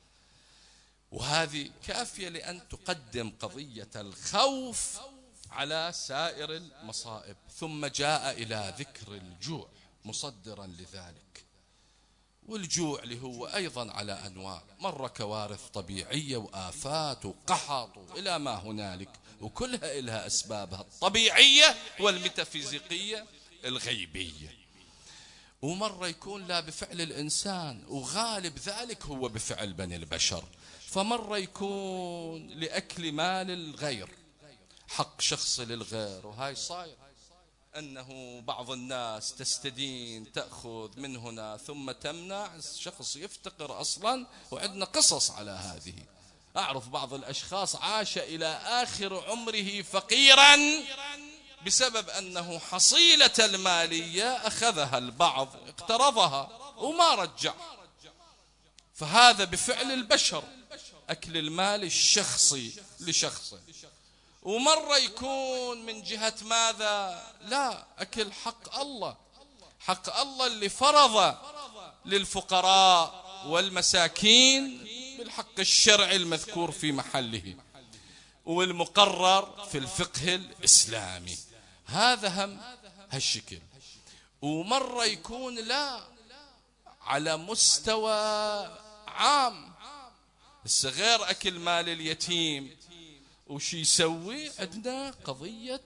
وهذه كافية لأن تقدم قضية الخوف على سائر المصائب. ثم جاء إلى ذكر الجوع مصدرا لذلك، والجوع اللي هو أيضا على أنواع، مرة كوارث طبيعية وآفات وقحط إلى ما هنالك، وكلها إلها أسبابها الطبيعية والميتافيزيقية الغيبية. ومرة يكون لا بفعل الإنسان، وغالب ذلك هو بفعل بني البشر. فمرة يكون لأكل مال الغير، حق شخص للغير، وهاي صاير أنه بعض الناس تستدين تأخذ من هنا ثم تمنع، الشخص يفتقر أصلا، وعندنا قصص على هذه. أعرف بعض الأشخاص عاش إلى آخر عمره فقيرا بسبب أنه حصيلة المالية أخذها البعض اقترضها وما رجع. فهذا بفعل البشر، أكل المال الشخصي لشخصه. ومرة يكون من جهة ماذا؟ لا، أكل حق الله، حق الله اللي فرض للفقراء والمساكين بالحق الشرعي المذكور في محله والمقرر في الفقه الإسلامي. هذا هم هالشكل. ومرة يكون لا، على مستوى عام، الصغير أكل مال اليتيم وشي يسوي؟ عندنا قضية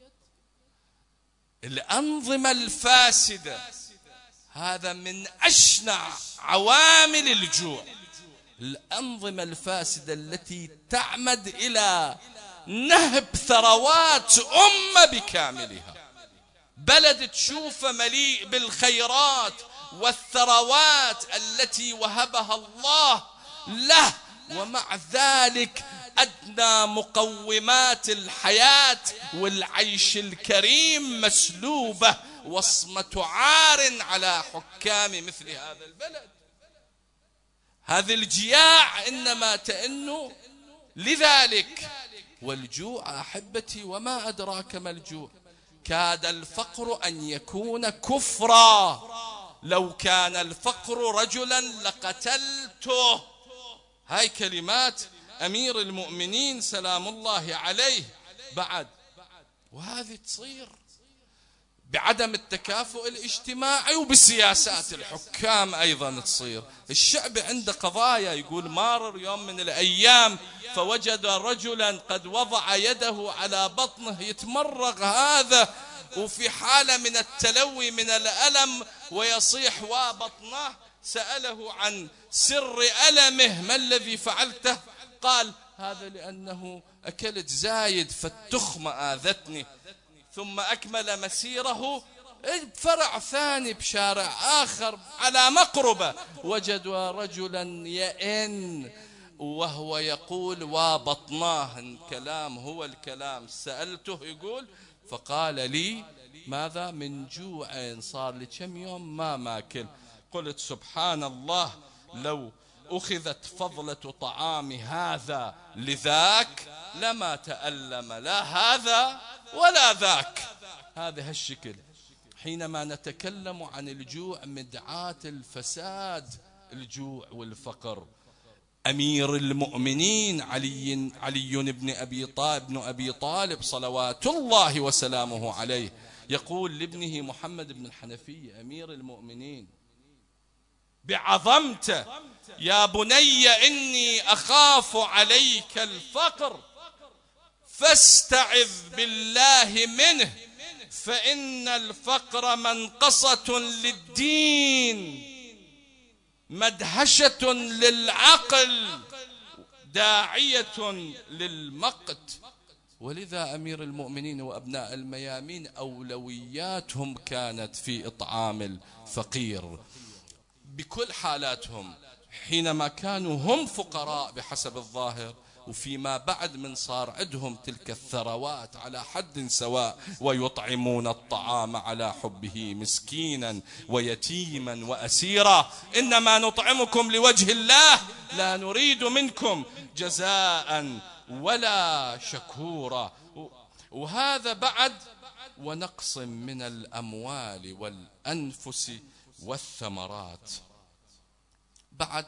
الأنظمة الفاسدة، هذا من أشنع عوامل الجوع. الأنظمة الفاسدة التي تعمد إلى نهب ثروات أمة بكاملها بلد تشوفه مليء بالخيرات والثروات التي وهبها الله له، ومع ذلك أدنى مقومات الحياة والعيش الكريم مسلوبة، وصمة عار على حكام مثل هذا البلد. هذه الجياع إنما تئن لذلك. والجوع أحبتي وما أدراك ما الجوع، كاد الفقر أن يكون كفرا، لو كان الفقر رجلا لقتلته. هاي كلمات أمير المؤمنين سلام الله عليه. بعد وهذه تصير بعدم التكافؤ الاجتماعي وبسياسات الحكام أيضا تصير. الشعب عنده قضايا، يقول مارر يوم من الأيام فوجد رجلا قد وضع يده على بطنه يتمرغ هذا وفي حالة من التلوي من الألم ويصيح وبطنه. سأله عن سر ألمه، ما الذي فعلته؟ قال هذا لأنه أكلت زايد فالتخمة آذتني. ثم أكمل مسيره بفرع ثاني بشارع آخر على مقربة وجدوا رجلا يئن وهو يقول وبطناه. الكلام هو الكلام. سألته يقول فقال لي ماذا؟ من جوع صار لي كم يوم ما ماكل. قلت سبحان الله، لو أخذت فضلة طعام هذا لذاك لما تألم لا هذا ولا ذاك. هذا هالشكل. حينما نتكلم عن الجوع مدعاة الفساد، الجوع والفقر. أمير المؤمنين علي علي بن أبي طالب بن أبي طالب صلوات الله وسلامه عليه يقول لابنه محمد بن الحنفية أمير المؤمنين بعظمته يا بني إني أخاف عليك الفقر فاستعذ بالله منه فإن الفقر منقصة للدين مدهشة للعقل داعية للمقت. ولذا أمير المؤمنين وأبناء الميامين أولوياتهم كانت في إطعام الفقير بكل حالاتهم، حينما كانوا هم فقراء بحسب الظاهر، وفيما بعد من صار عندهم تلك الثروات على حد سواء، ويطعمون الطعام على حبه مسكينا ويتيما وأسيرا. إنما نطعمكم لوجه الله لا نريد منكم جزاء ولا شكورا. وهذا بعد ونقص من الأموال والأنفس والثمرات. بعد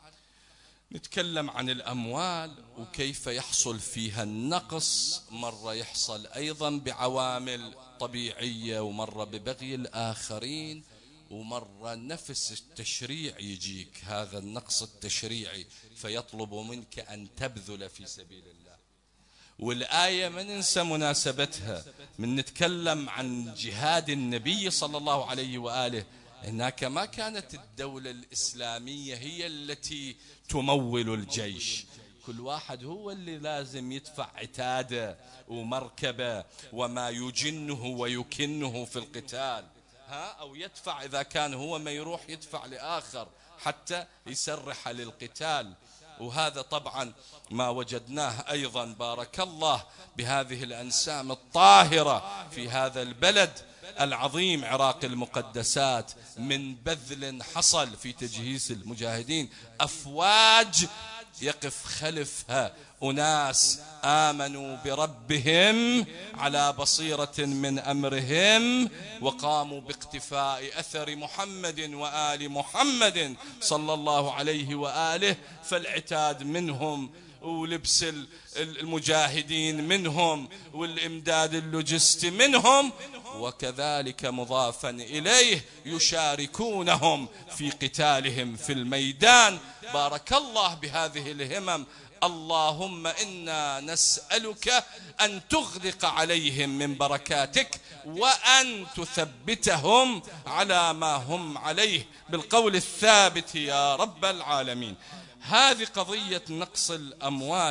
نتكلم عن الأموال وكيف يحصل فيها النقص، مرة يحصل أيضا بعوامل طبيعية، ومرة ببغي الآخرين، ومرة نفس التشريع يجيك هذا النقص التشريعي فيطلب منك أن تبذل في سبيل الله. والآية ما ننسى مناسبتها من نتكلم عن جهاد النبي صلى الله عليه وآله. هناك ما كانت الدولة الإسلامية هي التي تمول الجيش، كل واحد هو اللي لازم يدفع عتاده ومركبه وما يجنه ويكنه في القتال، ها أو يدفع إذا كان هو ما يروح يدفع لآخر حتى يسرح للقتال. وهذا طبعا ما وجدناه أيضا بارك الله بهذه الأنسام الطاهرة في هذا البلد العظيم عراق المقدسات، من بذل حصل في تجهيز المجاهدين، أفواج يقف خلفها أناس آمنوا بربهم على بصيرة من أمرهم وقاموا باقتفاء أثر محمد وآل محمد صلى الله عليه وآله. فالعتاد منهم ولبس المجاهدين منهم والإمداد اللوجستي منهم، وكذلك مضافا إليه يشاركونهم في قتالهم في الميدان. بارك الله بهذه الهمم. اللهم إنا نسألك أن تغدق عليهم من بركاتك وأن تثبتهم على ما هم عليه بالقول الثابت يا رب العالمين. هذه قضية نقص الأموال.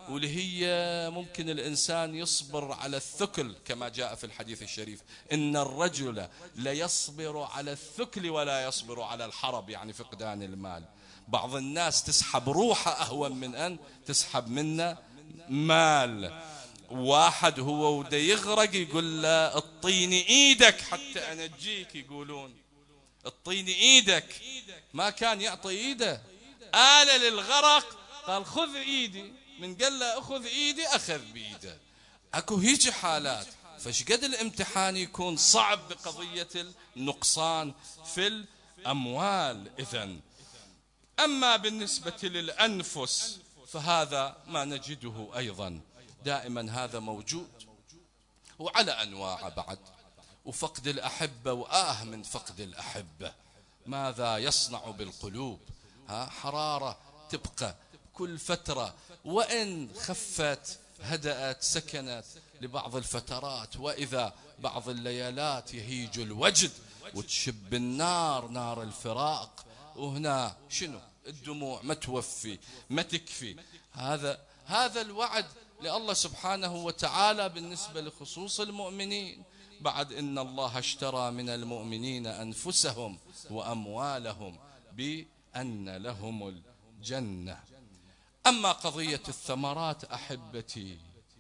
واللي هي ممكن الإنسان يصبر على الثكل كما جاء في الحديث الشريف: إن الرجل ليصبر على الثكل ولا يصبر على الحرب، يعني فقدان المال. بعض الناس تسحب روحه أهون من أن تسحب منا مال. واحد هو وده يغرق يقول له اطيني ايدك حتى انجيك، يقولون اطيني ايدك، ما كان يعطي ايده، آلة للغرق قال خذ ايدي، من قال له اخذ ايدي اخذ بايده. اكو هيك حالات. فشقد الامتحان يكون صعب بقضية النقصان في الاموال. اذن اما بالنسبة للانفس فهذا ما نجده ايضا دائما، هذا موجود وعلى أنواع بعد. وفقد الأحبة وآه من فقد الأحبة ماذا يصنع بالقلوب. ها حرارة تبقى كل فترة، وإن خفت هدأت سكنت لبعض الفترات، وإذا بعض الليالات يهيج الوجد وتشب النار، نار الفراق، وهنا شنو الدموع ما توفي ما تكفي. هذا هذا الوعد لله سبحانه وتعالى بالنسبة لخصوص المؤمنين. بعد إن الله اشترى من المؤمنين أنفسهم وأموالهم بأن لهم الجنة. أما قضية الثمرات أحبتي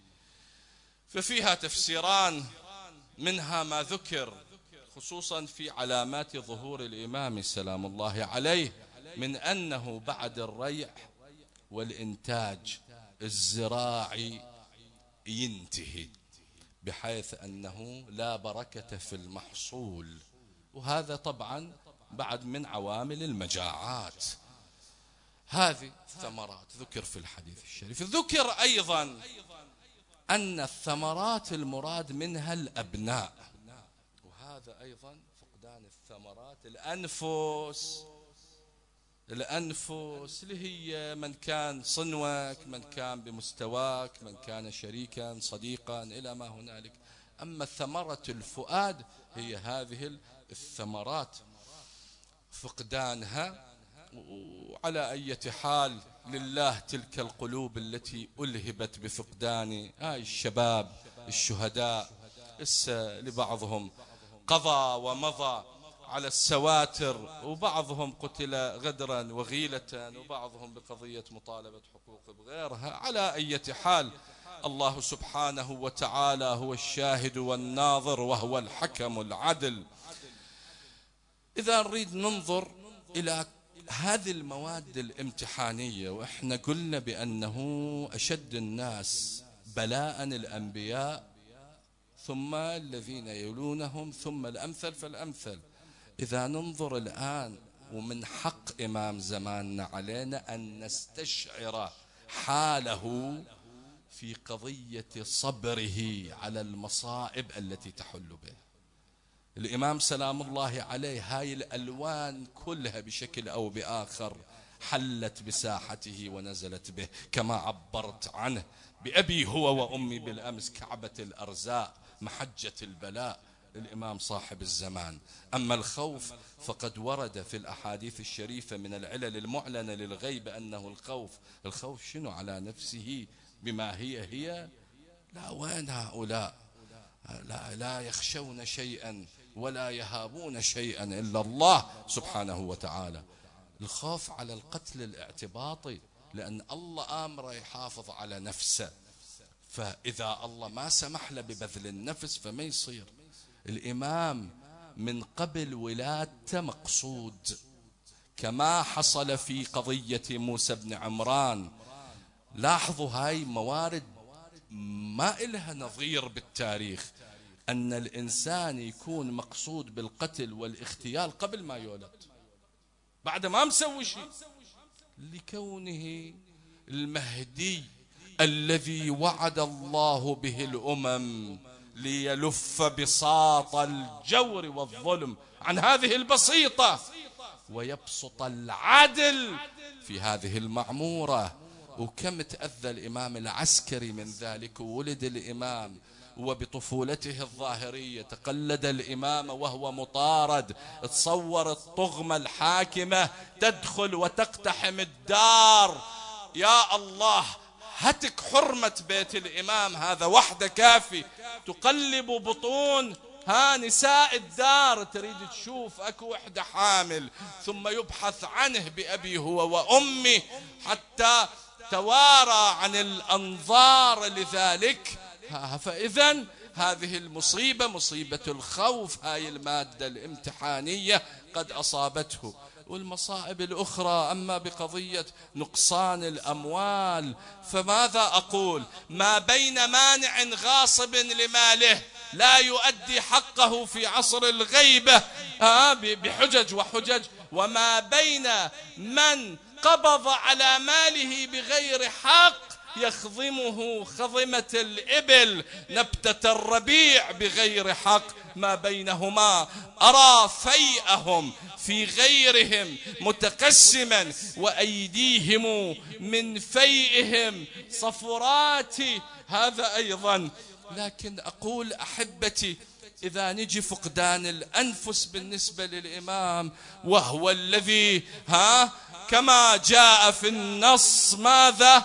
ففيها تفسيران، منها ما ذكر خصوصا في علامات ظهور الإمام سلام الله عليه، من أنه بعد الريع والإنتاج الزراعي ينتهي، بحيث أنه لا بركة في المحصول. وهذا طبعا بعد من عوامل المجاعات. هذه الثمرات ذكر في الحديث الشريف. ذكر أيضا أن الثمرات المراد منها الأبناء، وهذا أيضا فقدان الثمرات. الأنفس الأنفس اللي هي من كان صنوك، من كان بمستواك، من كان شريكا صديقا إلى ما هنالك. أما ثمرة الفؤاد هي هذه الثمرات فقدانها. وعلى أي حال لله تلك القلوب التي ألهبت بفقدان هاي الشباب الشهداء، لبعضهم قضى ومضى على السواتر، وبعضهم قتل غدرا وغيلة، وبعضهم بقضية مطالبة حقوق بغيرها. على أي حال الله سبحانه وتعالى هو الشاهد والناظر وهو الحكم العدل. إذا نريد ننظر إلى هذه المواد الامتحانية، وإحنا قلنا بأنه أشد الناس بلاء الأنبياء، ثم الذين يلونهم، ثم الأمثل فالأمثل. إذا ننظر الآن، ومن حق إمام زماننا علينا أن نستشعر حاله في قضية صبره على المصائب التي تحل به. الإمام سلام الله عليه هاي الألوان كلها بشكل أو بآخر حلت بساحته ونزلت به، كما عبرت عنه بأبي هو وأمي بالأمس، كعبة الأرزاق، محجة البلاء، الإمام صاحب الزمان. أما الخوف فقد ورد في الأحاديث الشريفة من العلل المعلنة للغيب أنه الخوف. الخوف شنو على نفسه بما هي هي؟ لا، وين هؤلاء؟ لا, لا يخشون شيئا ولا يهابون شيئا إلا الله سبحانه وتعالى. الخوف على القتل الاعتباطي، لأن الله آمره يحافظ على نفسه، فإذا الله ما سمح له ببذل النفس فما يصير. الإمام من قبل ولادته مقصود، كما حصل في قضية موسى بن عمران. لاحظوا هاي موارد ما إلها نظير بالتاريخ، أن الإنسان يكون مقصود بالقتل والاغتيال قبل ما يولد، بعد ما مسوي شيء، لكونه المهدي الذي وعد الله به الأمم ليلف بساط الجور والظلم عن هذه البسيطة ويبسط العدل في هذه المعمورة. وكم تأذى الإمام العسكري من ذلك. وولد الإمام وبطفولته الظاهرية تقلد الإمام وهو مطارد. تصور الطغمة الحاكمة تدخل وتقتحم الدار. يا الله، هتك حرمة بيت الإمام هذا وحده كافي. تقلب بطون ها نساء الدار، تريد تشوف اكو وحده حامل، ثم يبحث عنه بأبي هو وأمي حتى توارى عن الأنظار لذلك. فإذا هذه المصيبة مصيبة الخوف، هاي المادة الامتحانية قد أصابته. والمصائب الأخرى أما بقضية نقصان الأموال فماذا أقول؟ ما بين مانع غاصب لماله لا يؤدي حقه في عصر الغيبة بحجج وحجج، وما بين من قبض على ماله بغير حق يخضمه خضمة الإبل نبتة الربيع بغير حق. ما بينهما أرى فيئهم في غيرهم متقسما، وأيديهم من فيئهم صفرات، هذا أيضا. لكن أقول أحبتي، إذا نجي فقدان الأنفس بالنسبة للإمام، وهو الذي ها كما جاء في النص ماذا؟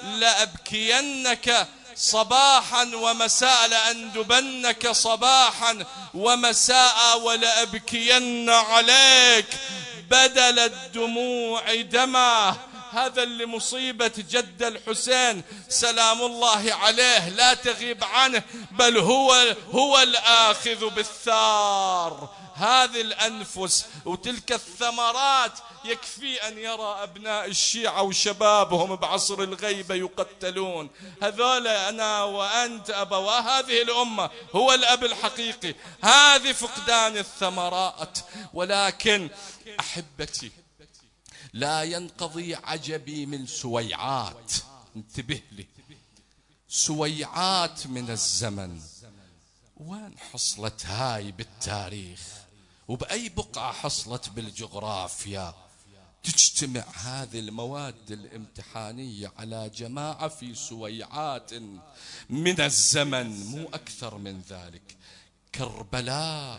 لأبكينك صباحا ومساء، لأندبنك صباحا ومساء، ولأبكين عليك بدل الدموع دما. هذا اللي مصيبة جد الحسين سلام الله عليه لا تغيب عنه، بل هو هو الآخذ بالثار. هذه الأنفس وتلك الثمرات يكفي أن يرى أبناء الشيعة وشبابهم بعصر الغيبة يقتلون. هذول أنا وأنت أبوا هذه الأمة، هو الأب الحقيقي. هذه فقدان الثمرات. ولكن أحبتي لا ينقضي عجبي من سويعات، انتبه لي، سويعات من الزمن. وين حصلت هاي بالتاريخ؟ وبأي بقعة حصلت بالجغرافيا؟ تجتمع هذه المواد الامتحانية على جماعة في سويعات من الزمن، مو أكثر من ذلك. كربلاء،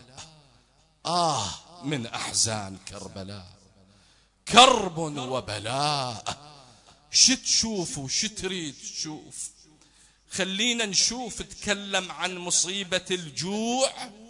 آه من أحزان كربلاء، كرب وبلاء. شو تشوف وشو تريد تشوف؟ خلينا نشوف. تكلم عن مصيبة الجوع.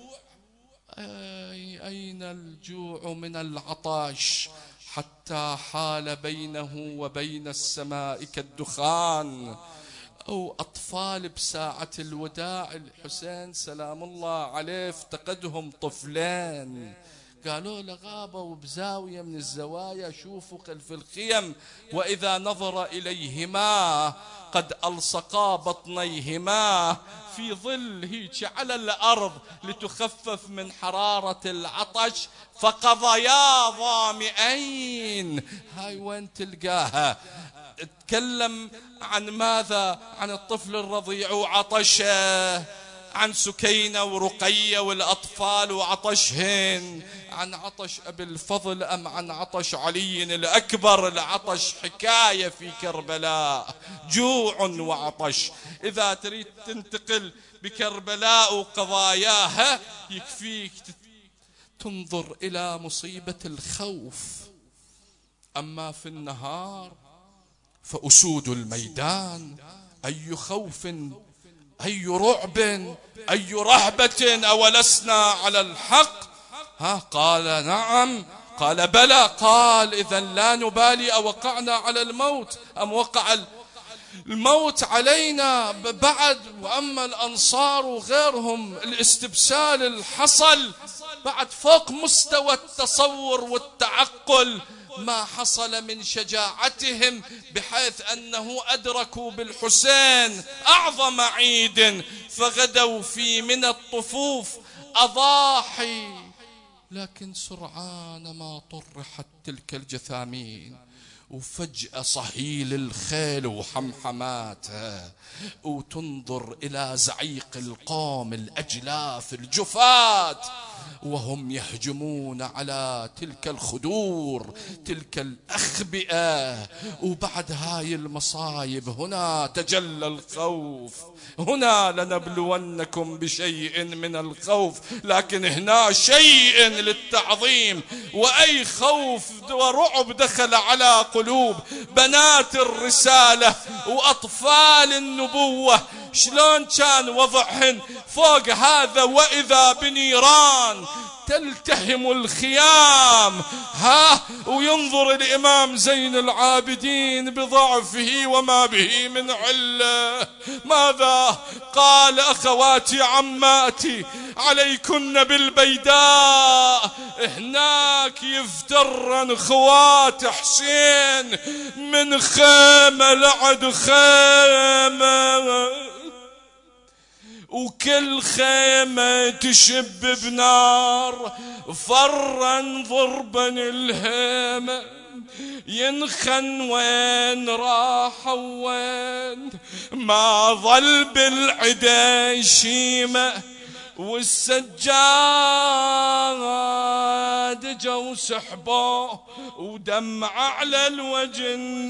أي أين الجوع من العطش حتى حال بينه وبين السماء كالدخان. أو أطفال بساعة الوداع الحسين سلام الله عليه افتقدهم طفلين، قالوا له غابوا بزاوية من الزوايا شوفوا خلف الخيم، وإذا نظر إليهما قد ألصقا بطنيهما في ظل هيك على الأرض لتخفف من حرارة العطش، فقضيا ظامئين. هاي وين تلقاها؟ اتكلم عن ماذا؟ عن الطفل الرضيع وعطشه، عن سكينة ورقية والأطفال وعطشهن، عن عطش أبي الفضل أم عن عطش علي الأكبر؟ العطش حكاية في كربلاء، جوع وعطش. إذا تريد تنتقل بكربلاء وقضاياها يكفيك تنظر إلى مصيبة الخوف. أما في النهار فأسود الميدان، أي خوف أي رعب أي رهبة، أولسنا على الحق؟ ها قال نعم، قال بلى، قال إذا لا نبالي أوقعنا على الموت أم وقع الموت علينا بعد. وأما الأنصار وغيرهم الاستبسال الحصل بعد فوق مستوى التصور والتعقل، ما حصل من شجاعتهم بحيث أنه أدركوا بالحسين أعظم عيد فغدوا في من الطفوف أضاحي. لكن سرعان ما طرحت تلك الجثامين، وفجأة صهيل الخيل وحمحماتها، وتنظر إلى زعيق القوم الأجلاف الجفات وهم يهجمون على تلك الخدور تلك الأخبئة. وبعد هاي المصايب هنا تجلى الخوف. هنا لنبلونكم بشيء من الخوف، لكن هنا شيء للتعظيم. وأي خوف ورعب دخل على قلوب قلوب بنات الرسالة وأطفال النبوة شلون كان وضعهن فوق هذا، وإذا بنيران تلتهم الخيام. ها وينظر الإمام زين العابدين بضعفه وما به من علة، ماذا قال؟ أخواتي عماتي عليكن بالبيداء، هناك يفترن خوات حسين من خيمة لعد خيمة، وكل خيمة تشب بنار فرا ضربا الهيمة، ينخن وين راح وين ما ظل بالعدا شيمة، والسجاد جو سحبوه ودمع على الوجه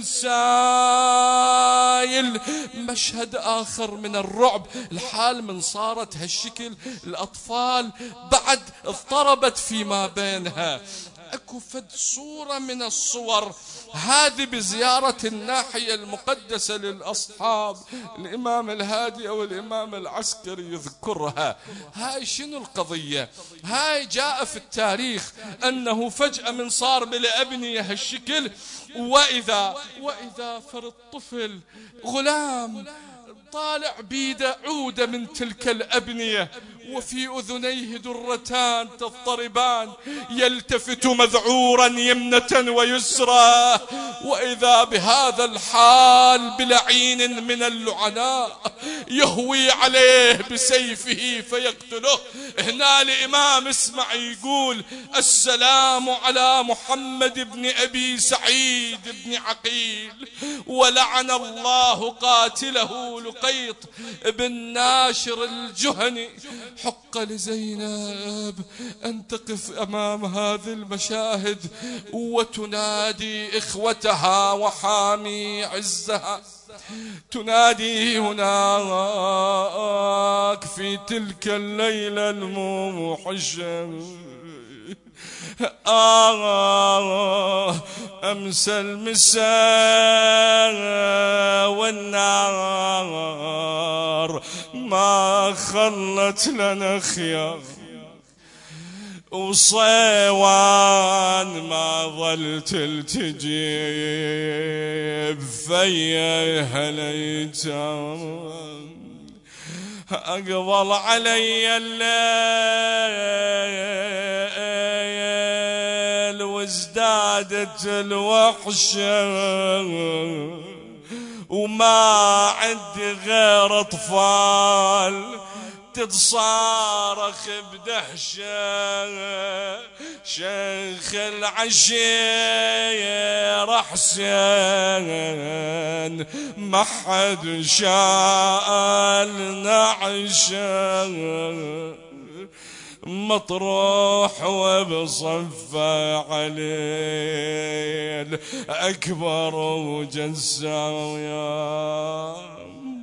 سايل. مشهد آخر من الرعب، الحال من صارت هالشكل الأطفال بعد اضطربت فيما بينها. اكو فد صورة من الصور هذه بزيارة الناحية المقدسة للأصحاب، الإمام الهادي أو الإمام العسكري يذكرها. هاي شنو القضية؟ هاي جاء في التاريخ أنه فجأة من صار بلا أبنية هالشكل، وإذا وإذا فرد طفل غلام طالع بيده عودة من تلك الأبنية، وفي أذنيه درتان تضطربان، يلتفت مذعورا يمنة ويسرى، وإذا بهذا الحال بلعين من اللعناء يهوي عليه بسيفه فيقتله. هنا الإمام اسمع يقول: السلام على محمد بن أبي سعيد بن عقيل، ولعن الله قاتله لقيط بن ناشر الجهني. حق لزينب أن تقف أمام هذه المشاهد وتنادي إخوتها وحامي عزها، تنادي هناك في تلك الليلة الموحشة: آه أمس المساء والنار ما خلت لنا خيار، وصيوان ما ظل تلتجيب فيها الأيتام. أقبل علي الليل وازدادت الوحشة، وما عندي غير أطفال تتصارخ بدهشة. شيخ العشير حسين ما حد شال نعشه، مطروح وبصفة عليل أكبر وجسام.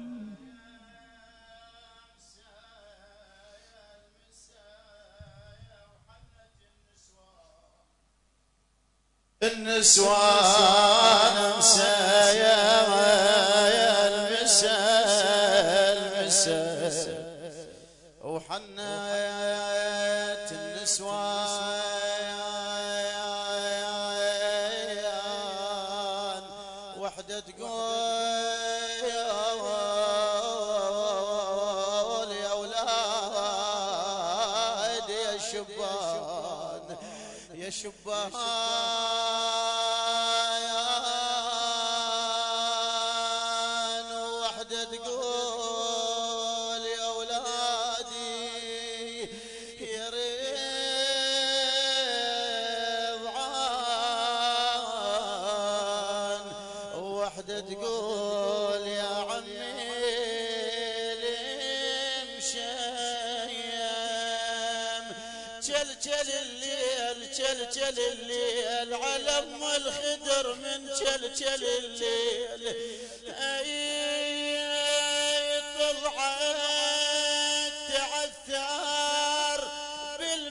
النسوان مسايا يا المساء المساء، وحنيت النسوان وحدة تقول يا أولاد يا شبان يا شبان وحدة تقول يا أولادي يا رضعان، وحدة تقول يا عمي المشيم. جل جل الليل جل جل الليل على ام الخدر من جل جل الليل، اي طلعت تعثر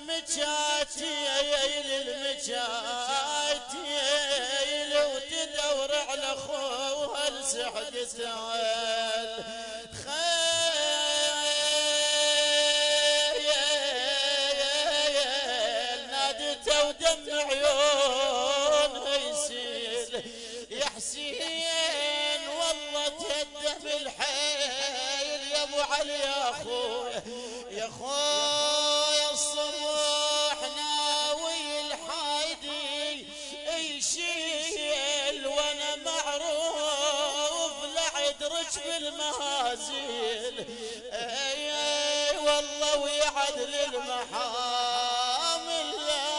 بالمجاتي للمجاتي وتدور سحقته نادته ودم عيونها يسيل يا حسين والله تهدف الحيل يا ابو علي يا اخويا يا اخويا الصبح ناوي الحايدي يشيل وانا معروف لعد رجب المهازيل اي اي والله ويعد للمحامل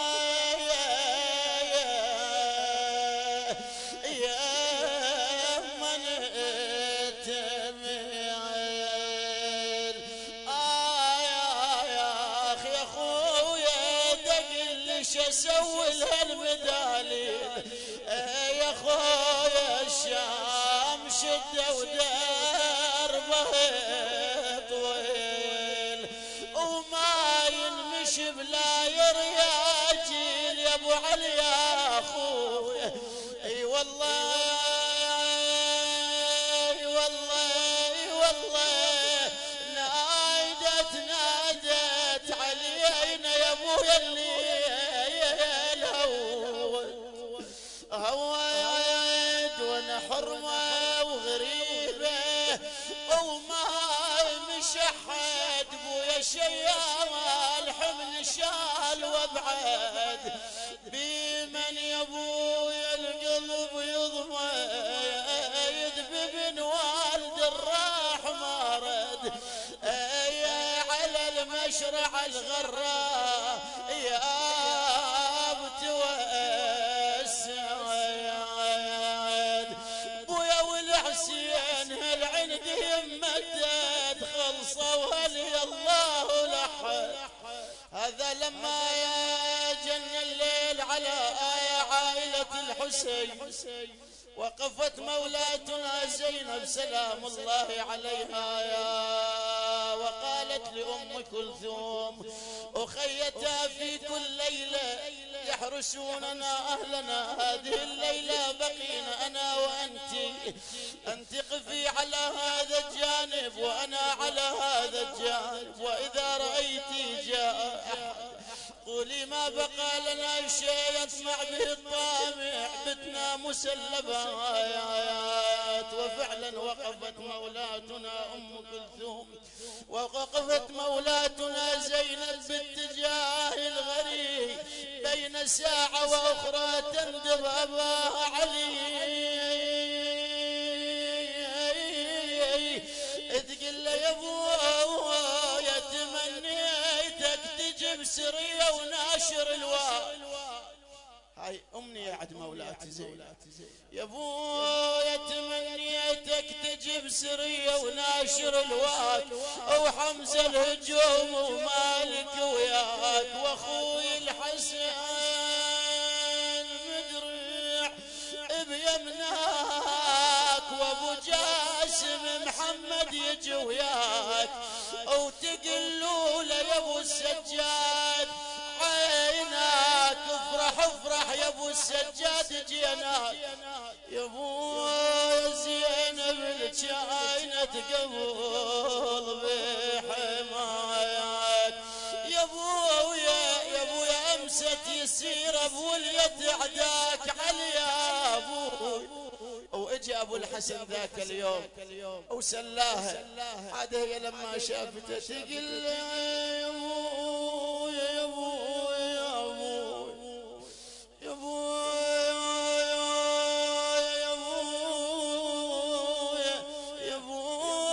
اسوي لها المداليل يا خويا الشام شده ودربه طويل وما ينمشي بلا يرياجيل يا ابو علي يا اخويا اي والله اي والله اي والله نادت نادت علينا يا ابويا اللي هواد وانا حرمه وغريبه وما مشحد بويا شيال حمل شال وابعد بمن يا ابويا القلب يضمى يدب بن والد الراح ما رد يا على المشرع الغراء يا وهلي الله لحد هذا لما جن الليل على عائلة الحسين وقفت مولاتنا زينب سلام الله عليها يا وقالت لأم كلثوم أخيتها في كل ليلة يحرسوننا أهلنا هذه الليلة بقينا أنا وأنت أنت قفي على هذا الجانب وأنا على هذا الجانب وإذا رأيتي جاء أحد قولي ما بقى لنا شيء يطمع به الطامع بتنا مسلبات وفعلا وقفت مولاتنا أم كلثوم ووقفت مولاتنا زينب باتجاه الغريب بين ساعة وأخرى تندب أباها علي تقول له يا ابويا تمنيتك تجيب سرية وناشر الواد هاي أمنية عد مولاتي زينب يا ابويا تمنيتك تجيب سرية وناشر الواد وحمزة الهجوم ومالك وياك واخوي الحسن مدرع بيمناك وابو جاسم محمد يجي وياك وتقلوا له يا ابو السجاد عيناك افرح افرح يا ابو السجاد جيناك يا ابو زينب الجاينة قبل بحماياك يا ابو يا يا ابو يا امست يسير ابو اليد عداك علي يا ابو واجى ابو الحسن ذاك اليوم وسلاها عاد هي لما شافته تقول يا ابو يا ابو يا ابو يا ابو يا ابو يا ابو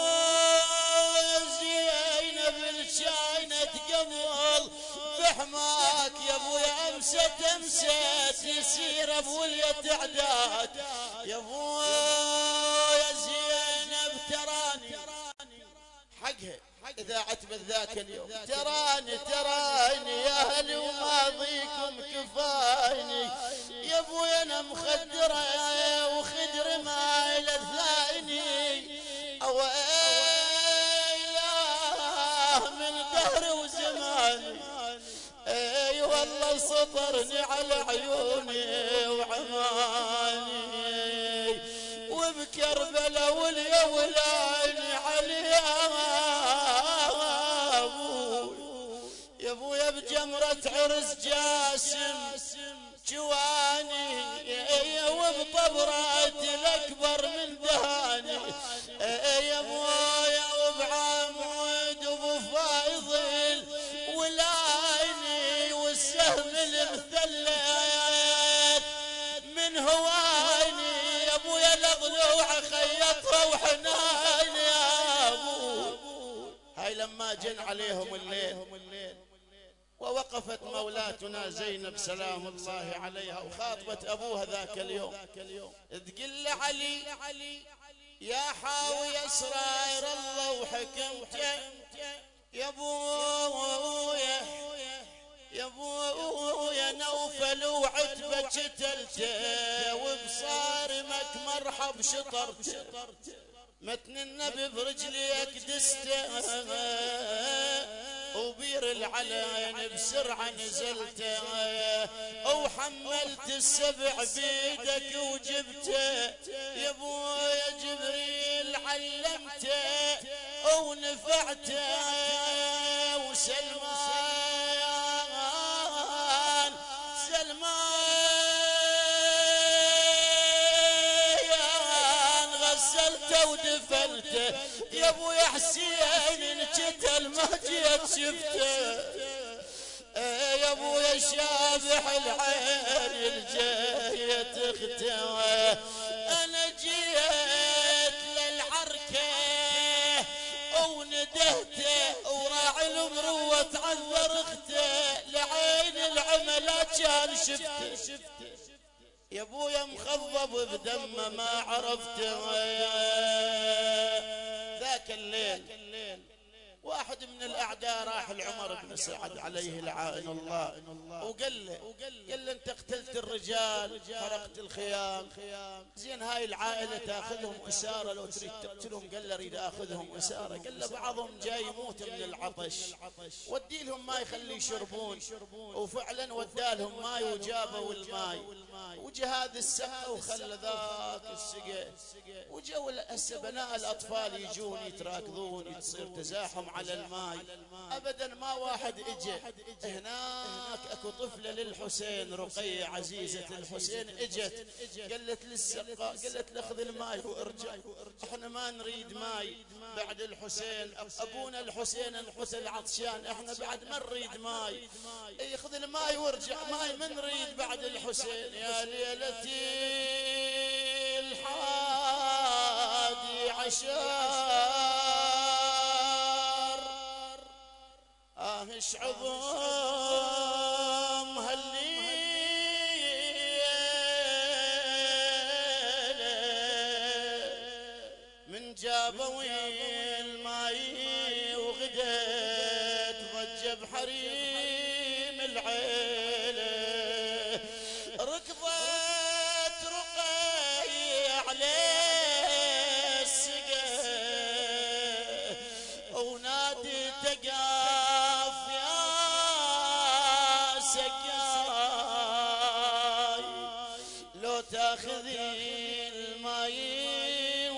زينب الشاينة قبل بحماك يا ابو يا امست امست يسير ابو اليد عداك يا ابو يا زينب تراني حقها اذا عتبت ذاك اليوم تراني تراني يا اهلي وماضيكم كفايني يا ابوي انا مخدره وخدر ما لذاني اويله من دهر وزماني اي والله سطرني على عيوني وعماني وبكربلاء جن عليهم الليل ووقفت مولاتنا زينب سلام الله عليها وخاطبت أبوها ذاك اليوم تقول له علي يا حاوي أسرار الله وحكمته يا ابويا يا ابويا نوفل وعتبة قتلته وبصارمك مرحب شطرته متن النبي برجليك دسته وبير العلين بسرعة نزلته وحملت السبع بيدك وجبته يا ابويا جبريل علمته ونفعته وسلمان سلمان غسلته ودفنته يا ابويا حسين انقتل ما جيت شفته يا ابويا شابح العين الجاية تختوى انا جيت للعركة وندهته وراعي المروة تعذر اخته لعين العملات كان شفته يا ابويا مخضب بدمه ما عرفته ذاك الليل واحد من الأعداء راح لعمر بن سعد عليه لعائن الله وقال له قال له انت قتلت الرجال حرقت الخيام زين هاي العائلة تاخذهم أسارة لو تريد تقتلهم قال له اريد اخذهم أسارة قال له بعضهم جاي يموت من العطش ودي لهم ماي خلي يشربون وفعلا ودالهم ماي وجابوا الماي وجهاد السقا وخلى ذاك السقا وجو هسه بناء الأطفال يجون يتراكضون يصير تزاحم على الماء ابدا ما واحد اجى هناك اكو طفله للحسين رقيه عزيزه الحسين اجت قالت للسقا قالت له خذ الماء وارجع احنا ما نريد ماء بعد الحسين ابونا الحسين انقتل عطشان احنا بعد ما نريد ماء اي خذ الماء وارجع ماء ما نريد بعد الحسين يا ليلتي الحادي عشر اهش عظم هالليلة من جابوا الماي وغدت ضج بحريم العيلة ركضت رقي عليه السقا ونادي تقاف لو تاخذي الماي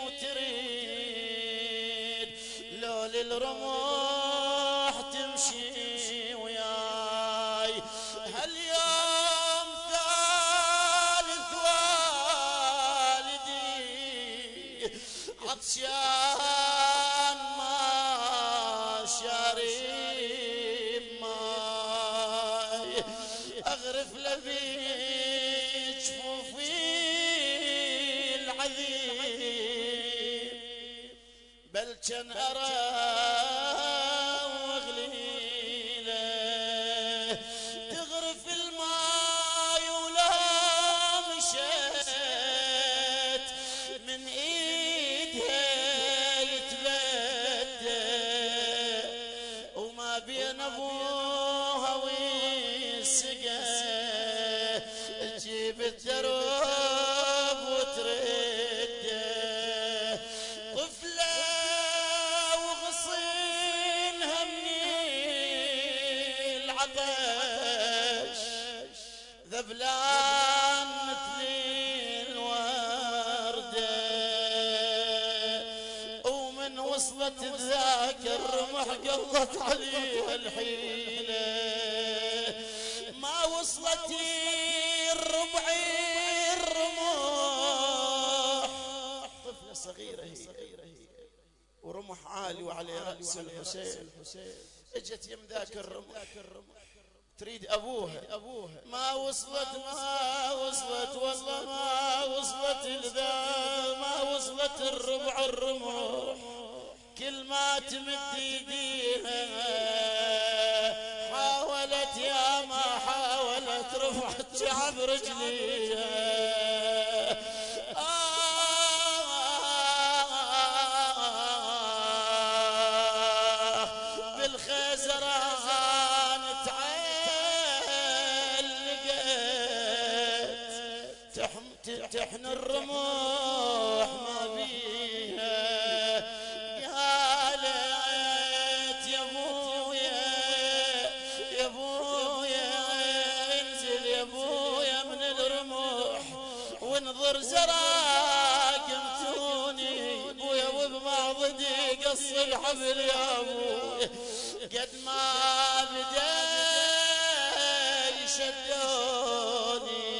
وتريد لو للرمح تمشي وياي هاليوم ثالث والدي عطشان ما شارب ماي اغرف لبي بل كان أرى وغليله تغرف الماي ولا مشيت من ايدها يتبدى وما بين ابوها والسقا تجيب الدرب وترده طفله ذبلان مثل الوردة ومن وصلت ذاك الرمح قضت عليها الحيلة ما وصلت الربع الرمح طفلة صغيرة هي ورمح عالي وعلى رأس الحسين اجت يم ذاك الرمح تريد أبوها أبوها ما وصلت ما وصلت والله ما وصلت الذا ما وصلت الربع الرمح كل ما تمد ايديها حاولت يا ما حاولت رفعت شعب رجليها تحن الرموح ما بيها قالت يا ابويا يا ابويا انزل يا ابويا من الرموح وانظر زراقمتوني ابويا وبمعضدي قص الحبل يا ابويا قد ما بدا يشدوني.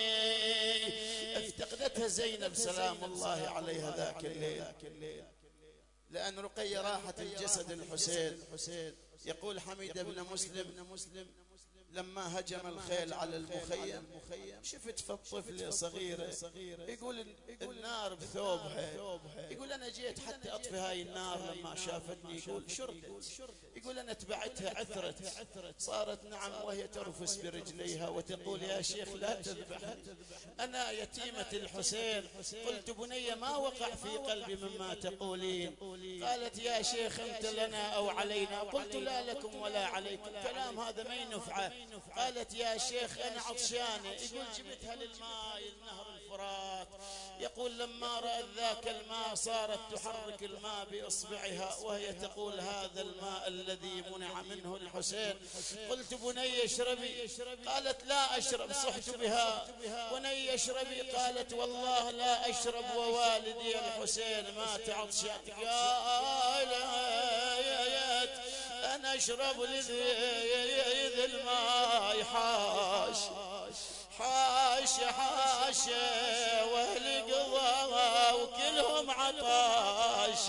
افتقدتها زينب سلام الله عليها ذاك الليل لأن رقية راحت الجسد الحسين. يقول حميد بن مسلم لما هجم الخيل على المخيم شفت في الطفل صغيرة يقول النار بثوبها يقول أنا جيت حتى أطفي هاي النار لما شافتني يقول شرقت يقول أنا تبعتها عثرت صارت نعم وهي ترفس برجليها وتقول يا شيخ لا تذبحني أنا يتيمة الحسين. قلت بني ما وقع في قلبي مما تقولين. قالت يا شيخ أنت لنا أو علينا. قلت لا لكم ولا عليكم كلام هذا ما ينفعه. قالت يا شيخ أنا عطشانة يقول جبتها للماء النهر الفرات. يقول لما رأت ذاك الماء صارت تحرك الماء بإصبعها وهي تقول هذا الماء الذي منع منه الحسين. قلت بني اشربي. قالت لا أشرب صحت بها. بني اشربي. قالت والله لا أشرب ووالدي الحسين مات عطشان. قالت أنا أشرب لذي الماء حاش حاش حاش واهلي قضاء وكلهم عطاش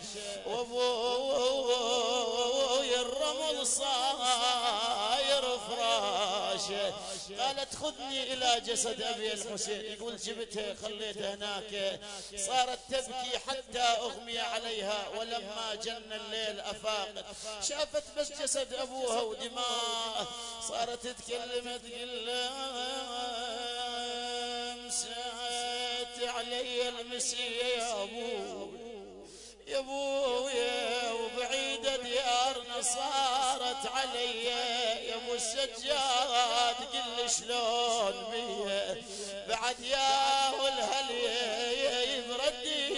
وابوي الرمل صاير فراش. قالت خذني إلى جسد أبي الحسين. يقول جبتها خليتها هناك صارت تبكي حتى أغمي عليها ولما جن الليل أفاقت شافت بس جسد أبوها ودماء صارت تتكلم تقول مسات علي المسيح يا أبو يا ابويا وبعيدة ديارنا صارت علي يا ابو السجاد قل شلون بيا بعد ياهو الهلي بردي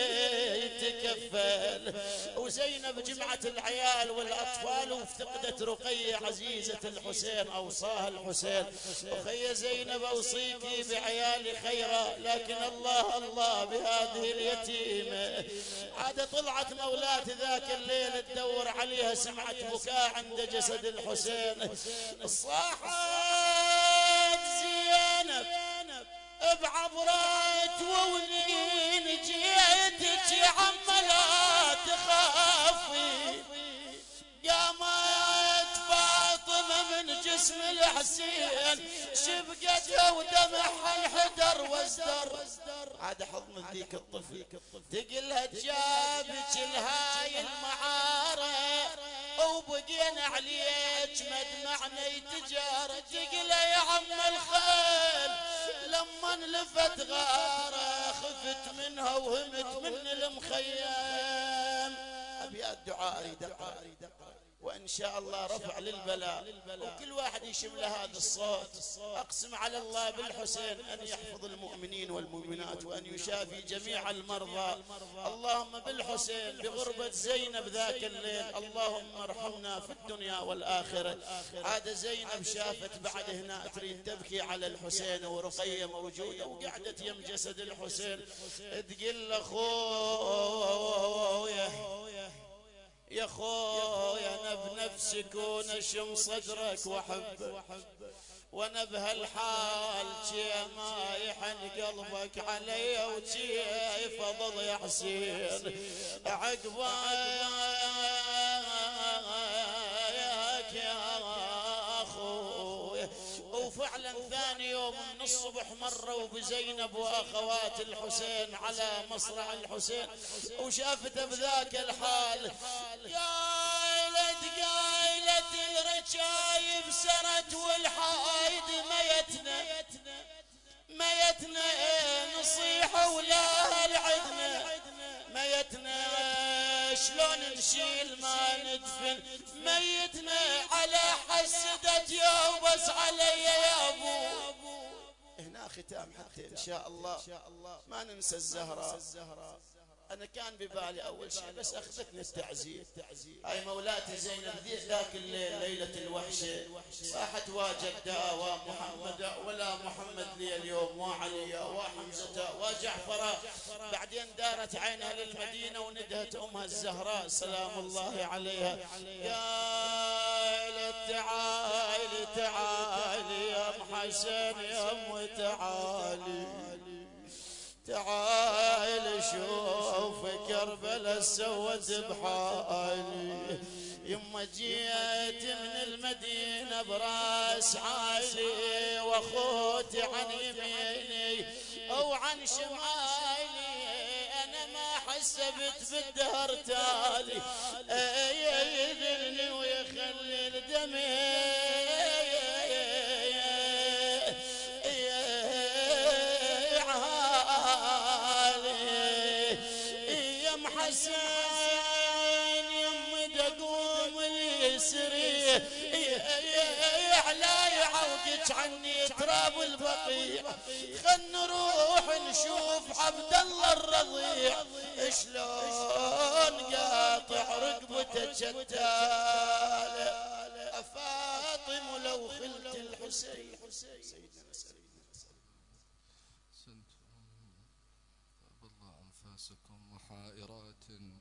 يتكفل. وزينب جمعت العيال والأطفال وافتقدت رقية عزيزة الحسين أوصاها الحسين أخي زينب أوصيكي بعيالي خيرا لكن الله الله بهذه اليتيمة. عاد طلعت مولاة ذاك الليل تدور عليها سمعت بكاء عند جسد الحسين. صاحت زينب بعبرات وولين جيتك يا عم لا تخافي. قامت فاطمة من جسم الحسين شبقتها ودمعها انحدر وازدر. عاد حضن ذيك الطفل تقلها جابك لهاي المعارة وبقينا عليك مدمعنا يتجارة. تقلها يا عم الخيل لما لفت غارة خفت منها وهمت من المخيم. أبيات دعاء أريد أقرأ وإن شاء الله رفع للبلاء وكل واحد يشم له هذا الصوت. أقسم على الله بالحسين أن يحفظ المؤمنين والمؤمنات وأن يشافي جميع المرضى. اللهم بالحسين بغربة زينب ذاك الليل اللهم ارحمنا في الدنيا والآخرة. عاد زينب شافت بعد هنا تريد تبكي على الحسين ورقية موجودة وقعدت يم جسد الحسين تقول له خويا يا خويا انا بنفسك ونشم صدرك واحبك وانا بهالحال شي ما يحن قلبك علي وشي فضل يا حسين عقباك يا اخويا. وفعلا ثاني يوم من الصبح مروا بزينب وأخوات الحسين على مصرع الحسين، وشافته بذاك الحال قايلت قايلت الرجايب سرت والحايد ميتنا ميتنا نصيحة ولا العدنا ميتنا شلون نشيل ما ندفن ميتنا على حسدت يا وبس علي يا ابو. هنا ختام حتى ان شاء الله ما ننسى الزهراء. أنا كان ببالي أول شيء بس أخذتني التعزية. هاي مولاتي زينب ذاك الليل ليلة الوحشة راحت واجدها ومحمد ولا محمد لي اليوم وعلي وحمزة وجعفر. بعدين دارت عينها للمدينة وندهت أمها الزهراء سلام الله عليها قالت تعالي تعالي يا أم حسن يا أم تعالي تعال شوف كربلاء سوت بحالي يما جيت من المدينة براس عالي واخوتي عن يميني او عن شمالي انا ما حسبت بالدهر تالي يذلني ويخلي الدمي حسين يم دقوم اليسري لا يعوقك عني تراب البقيع خل نروح نشوف عبد الله الرضيع شلون قاطع رقبته شتاله فاطم لو خلت الحسين سيدنا محائرات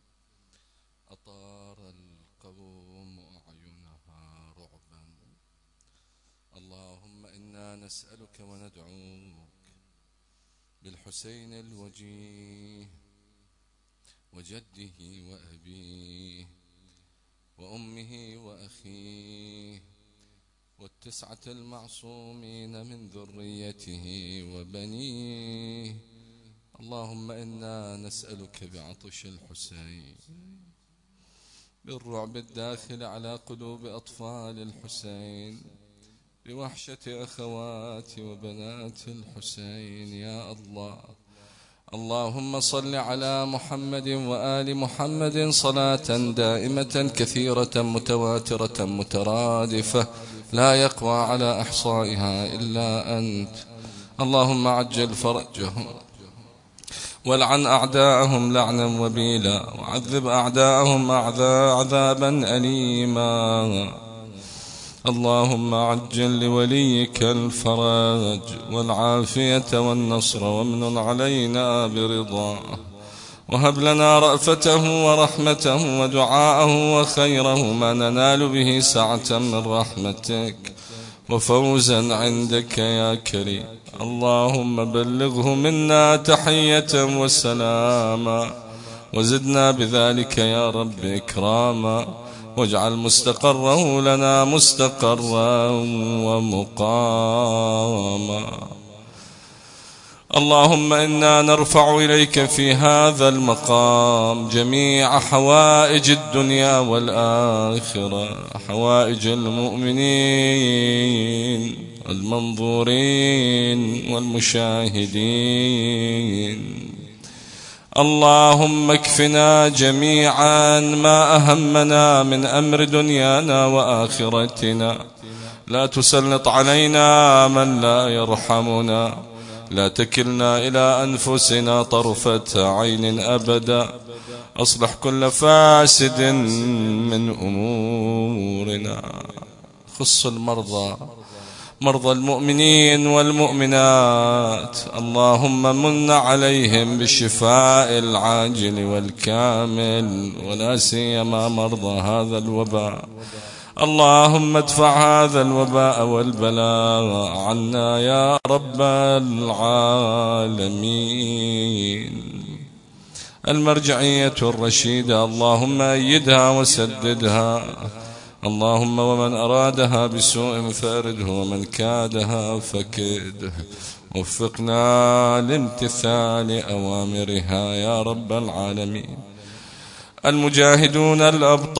أطار القوم أعينها رعبا. اللهم إنا نسألك وندعوك بالحسين الوجيه وجده وأبيه وأمه وأخيه والتسعة المعصومين من ذريته وبنيه. اللهم إنا نسألك بعطش الحسين بالرعب الداخل على قلوب أطفال الحسين بوحشة أخوات وبنات الحسين يا الله. اللهم صل على محمد وآل محمد صلاة دائمة كثيرة متواترة مترادفة لا يقوى على أحصائها إلا أنت. اللهم عجل فرجهم والعن أعداءهم لعنا وبيلا وعذب أعداءهم عذابا أليما. اللهم عجل لوليك الفرج والعافية والنصر وامنن علينا برضاه وهب لنا رأفته ورحمته ودعاءه وخيره ما ننال به سعة من رحمتك وفوزا عندك يا كريم. اللهم بلغه منا تحية وسلاما وزدنا بذلك يا رب إكراما واجعل مستقره لنا مستقرا ومقاما. اللهم إنا نرفع إليك في هذا المقام جميع حوائج الدنيا والآخرة حوائج المؤمنين المنظورين والمشاهدين. اللهم اكفنا جميعا ما أهمنا من أمر دنيانا وآخرتنا. لا تسلط علينا من لا يرحمنا. لا تكلنا إلى أنفسنا طرفة عين أبدا. أصلح كل فاسد من أمورنا. خص المرضى مرضى المؤمنين والمؤمنات. اللهم من عليهم بالشفاء العاجل والكامل ولا سيما مرضى هذا الوباء. اللهم ادفع هذا الوباء والبلاء عنا يا رب العالمين. المرجعية الرشيدة اللهم أيدها وسددها اللهم ومن أرادها بسوء فأرده ومن كادها فكده. وفقنا لامتثال أوامرها يا رب العالمين. المجاهدون الأبطال